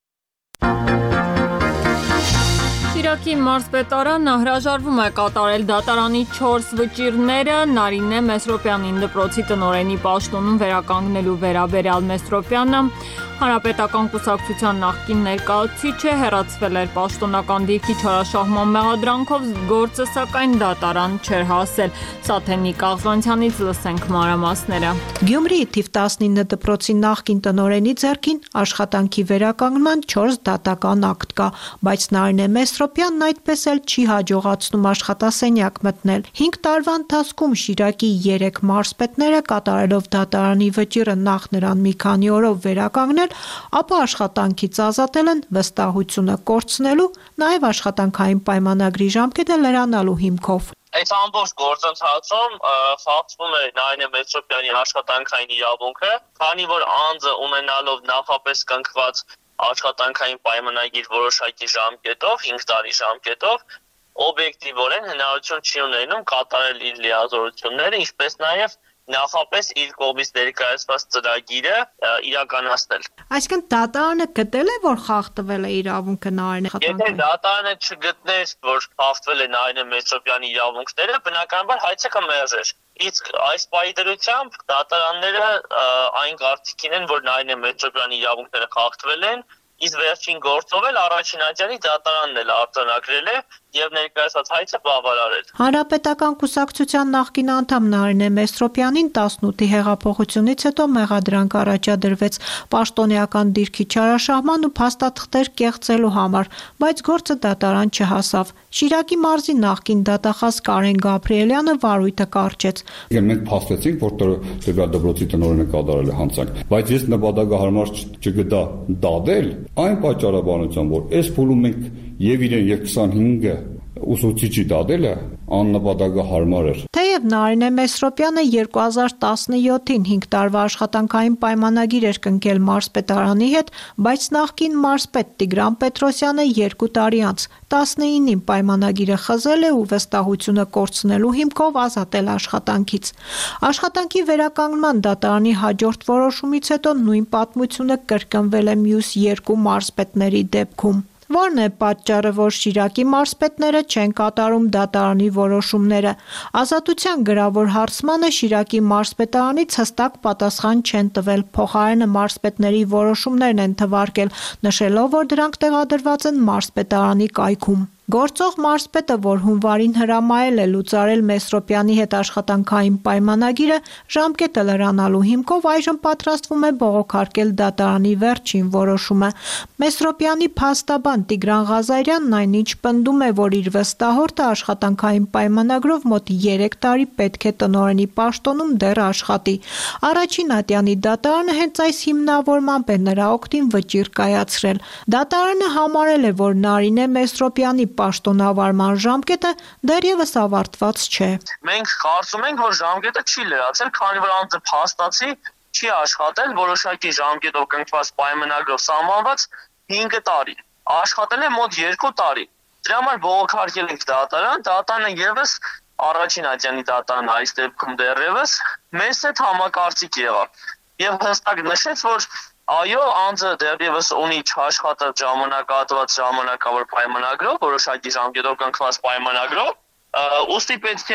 Շիրակի մարզպետարանը հրաժարվում է կատարել դատարանի չորս վճիռները Նարինե Մեսրոպյանին դպրոցի տնօրենի պաշտոնում վերականգնելու վերաբերյալ Մեսրոպյանը Հանրապետական կուսակցության նախկին ներկայացուցիչը հեռացվել էր պաշտոնական դիրքի չարաշահման մեղադրանքով, գործը սակայն դատարան չէր հասել։ Սաթենիկ Աղզանցյանից լսենք մանրամասները։ Գյումրիի թիվ տասնինը դպրոցի նախկին տնօրենի ձեռքին աշխատանքի վերականգնման չորս դատական ակտ կա, բայց Նարինե Մեսրոպյանն այդպես էլ չի հաջողացնում աշխատասենյակ մտնել։ հինգ տարվա ընթացքում Շիրակի երեք մարզպետները կատարելով դատարանի վճիռը նախ նրան մի քանի օրով վերականգնել, ապա աշխատանքից ազատել են վստահությունը կորցնելու, նաև աշխատանքային պայմանագրի ժամկետը լրանալու հիմքով։ Այս ամբողջ գործընթացում խախտվում է Նարինե Մեսրոպյանի աշխատանքային իրավունքը, քանի որ անձը ունենալով նախապես կնքված աշխատանքային պայմանագիր որոշակի ժամկետով, հինգ տարի ժամկետով, օբյեկտիվորեն հնարավորություն չի ունենում կատարել իր լիազորությունները, ինչպես նաև նախապես իր կողմից ներկայացված ծրագիրը իրականացնել։ Այսինքն դատարանը գտել է, որ խախտվել է իրավունքը Նարինե Եթե դատարանը չգտներ, որ խախտվել է Նարինե Մեսրոպյանի իրավունքները, բնականաբար հայցը կմերժեր։ Իսկ այս պահի դրությամբ դատարանները այն կարծիքին են, որ Նարինե Մեսրոպյանի իրավունքները խախտվել են, իսկ վերջին գործով էլ առաջին աջանի դատարանն էլ արձանագրել է եւ ներկայացված հայցը բավարարել։ Հանրապետական կուսակցության նախկին անդամ Նարինե Մեսրոպյանին տասնութի հեղափոխությունից հետո մեղադրանք առաջադրվեց պաշտոնեական դիրքի չարաշահման ու փաստաթղթեր կեղծելու համար, բայց գործը դատարան չհասավ։ Շիրակի մարզի նախկին դատախազ Կարեն Գաբրիելյանը վարույթը կարճեց։ Մենք փաստեցինք, որ տվյալ դպրոցի տնօրենը կատարել է հանցանք, բայց ես նպատակահարմար չգտա դադել այն պատճառաբանությամբ, որ այս փուլում մենք եւ իրեն եւ քսանհինգը ուսուցիչի դադելը աննպատակահարմար էր։ Թեև Նարինե Մեսրոպյանը երկու հազար տասնյոթին հինգ տարվա աշխատանքային պայմանագիր էր կնքել մարզպետարանի հետ, բայց նախկին մարզպետ Տիգրան Պետրոսյանը երկու տարի անց տասնինին պայմանագիրը խզել է ու վստահությունը կորցնելու հիմքով ազատել աշխատանքից։ Աշխատանքի վերականգնման դատարանի հաջորդ որոշումից հետո նույն պատմությունը կրկնվել է մյուս երկու մարզպետների դեպքում։ Որն է պատճառը, որ Շիրակի մարզպետները չեն կատարում դատարանի որոշումները։ Ազատության գրավոր հարցմանը Շիրակի մարզպետարանից հստակ պատասխան չեն տվել, փոխարենը մարզպետների որոշումներն են թվարկել, նշելով, որ դրանք տեղադրված են մարզպետարանի կայքում։ Գործող մարզպետը, որ հունվարին հրամայել է լուծարել Մեսրոպյանի հետ աշխատանքային պայմանագիրը, ժամկետը լրանալու հիմքով այժմ պատրաստվում է բողոքարկել դատարանի վերջին որոշումը։ Մեսրոպյանի փաստաբան Տիգրան Ղազարյանն այնինչ պնդում է, որ իր վստահորդը աշխատանքային պայմանագրով մոտ երեք տարի պետք է տնօրենի պաշտոնում դեռ աշխատի։ Առաջին ատյանի դատարանը հենց այս հիմնավորմամբ է նրա օգտին վճիռ կայացրել։ Դատարանը համարել է, որ Նարինե Մեսրոպյանի պաշտոնավարման ժամկետը դեռևս ավարտված չէ։ Մենք կարծում ենք, որ ժամկետը չի լրացել, քանի որ անձը փաստացի չի աշխատել որոշակի ժամկետով կնքված պայմանագրով սահմանված հինգ տարի։ Աշխատել է մոտ երկու տարի։ Դրա համար բողոքարկել ենք դատարան, դատարանը եւս առաջին ատյանի դատարանը այս դեպքում դեռևս մեզ հետ համակարծիք եղավ եւ հստակ նշեց, որ այո, անձը դեռևս ունի չաշխատած ժամանակահատված ժամանակավոր պայմանագրով, որոշակի ժամկետով կնքված պայմանագրով, ուստի պետք է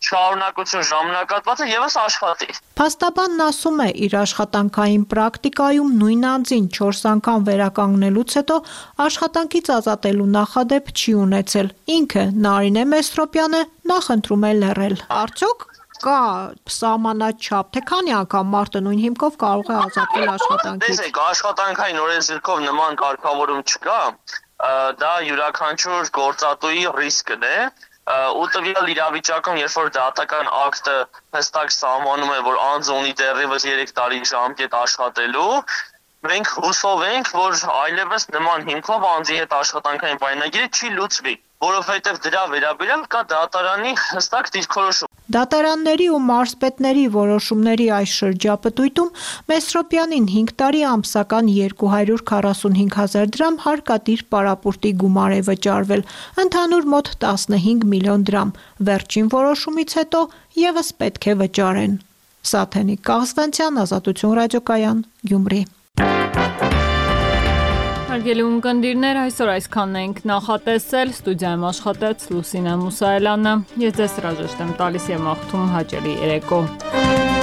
շարունակություն ժամանակատվածը եւս աշխատի։ Փաստաբանն ասում է, իր աշխատանքային պրակտիկայում նույն անձին չորս անգամ վերականգնելուց հետո աշխատանքից ազատելու նախադեպ չի ունեցել։ Ինքը Նարինե Մեսրոպյանը նախընտրում է լռել։ Արդյոք կա սահմանաչափ, թե քանի անգամ մարդը նույն հիմքով կարող է ազատվել աշխատանքից։ Տեսեք, աշխատանքային օրենսգրքով նման կարգավորում չկա, դա յուրաքանչյուր գործատուի ռիսկն է։ Ու տվյալ իրավիճակում, երբ որ դատական ակտը հստակ սահմանում է, որ անձը ունի դեռևս երեք տարի ժամկետ աշխատելու, մենք հուսով ենք, որ այլևս նման հիմքով անձի հետ աշխատանքային պայմանագիրը չի լուծվի, որովհետև դրա վերաբերյալ կա դատարանի հստակ դիրքորոշում։ Դատարանների ու մարզպետների որոշումների այս շրջապտույտում Մեսրոպյանին հինգ տարի ամսական երկու հարյուր քառասունհինգ հազար դրամ հարկադիր պարապուրտի գումար է վճարվել, ընդհանուր մոտ տասնհինգ միլիոն դրամ, վերջին որոշումից հետո ևս պետք է վճարեն։ Սաթենիկ Կաղզվանցյան, Ազատություն ռադիոկայան, Գյումրի։ Հարգելի ունկնդիրներ, այսօր այսքանն ենք նախատեսել, ստուդիայում աշխատեց Լուսինե Մուսայելյանը, ես ձեզ հրաժեշտ եմ տալիս և մաղթում հաճելի երեկո։